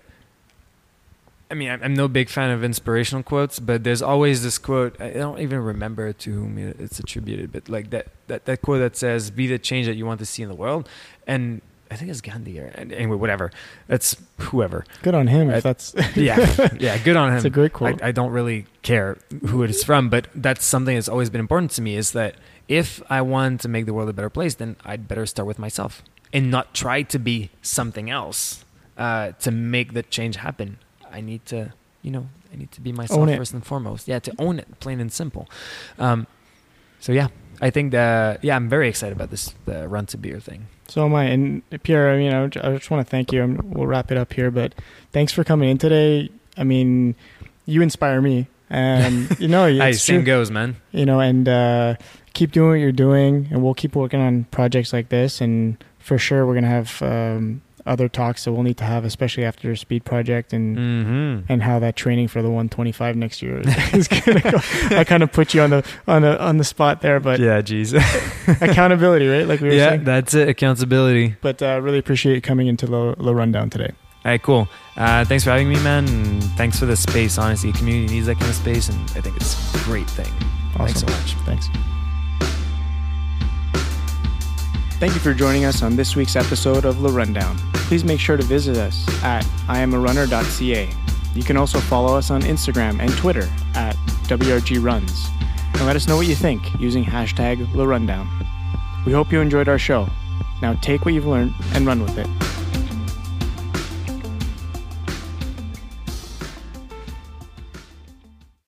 I mean, I'm, I'm no big fan of inspirational quotes, but there's always this quote. I don't even remember to whom it's attributed, but like that that, that quote that says, "Be the change that you want to see in the world." And I think it's Gandhi or anyway, whatever. That's whoever. Good on him. I- If that's Yeah, yeah, good on him. It's a great quote. I, I don't really care who it is from, but that's something that's always been important to me. Is that if I want to make the world a better place, then I'd better start with myself and not try to be something else uh, to make that change happen. I need to, you know, I need to be myself Own it. first and foremost. Yeah, to own it, plain and simple. Um, so yeah, I think that yeah, I'm very excited about this the Run to Beer thing. So am I. And Pierre, I mean, I I just want to thank you. And we'll wrap it up here, but thanks for coming in today. I mean, you inspire me, and you know, Hey, it's same true. goes, man. You know, and uh, keep doing what you're doing, and we'll keep working on projects like this. And for sure, we're gonna have um, other talks that we'll need to have, especially after your speed project and. Mm-hmm. And how that training for the one twenty-five next year is gonna go. I kind of put you on the on the on the spot there, but Yeah, geez. accountability, right? Like we were yeah, saying. that's it. Accountability. But uh, really appreciate you coming into the, the rundown today. All right, cool. Uh, thanks for having me, man. And thanks for the space. Honestly, the community needs that kind of space, and I think it's a great thing. Thanks so Awesome. much. Thanks. Thank you for joining us on this week's episode of The Rundown. Please make sure to visit us at I am a runner dot c a. You can also follow us on Instagram and Twitter at W R G Runs. And let us know what you think using hashtag The Rundown. We hope you enjoyed our show. Now take what you've learned and run with it.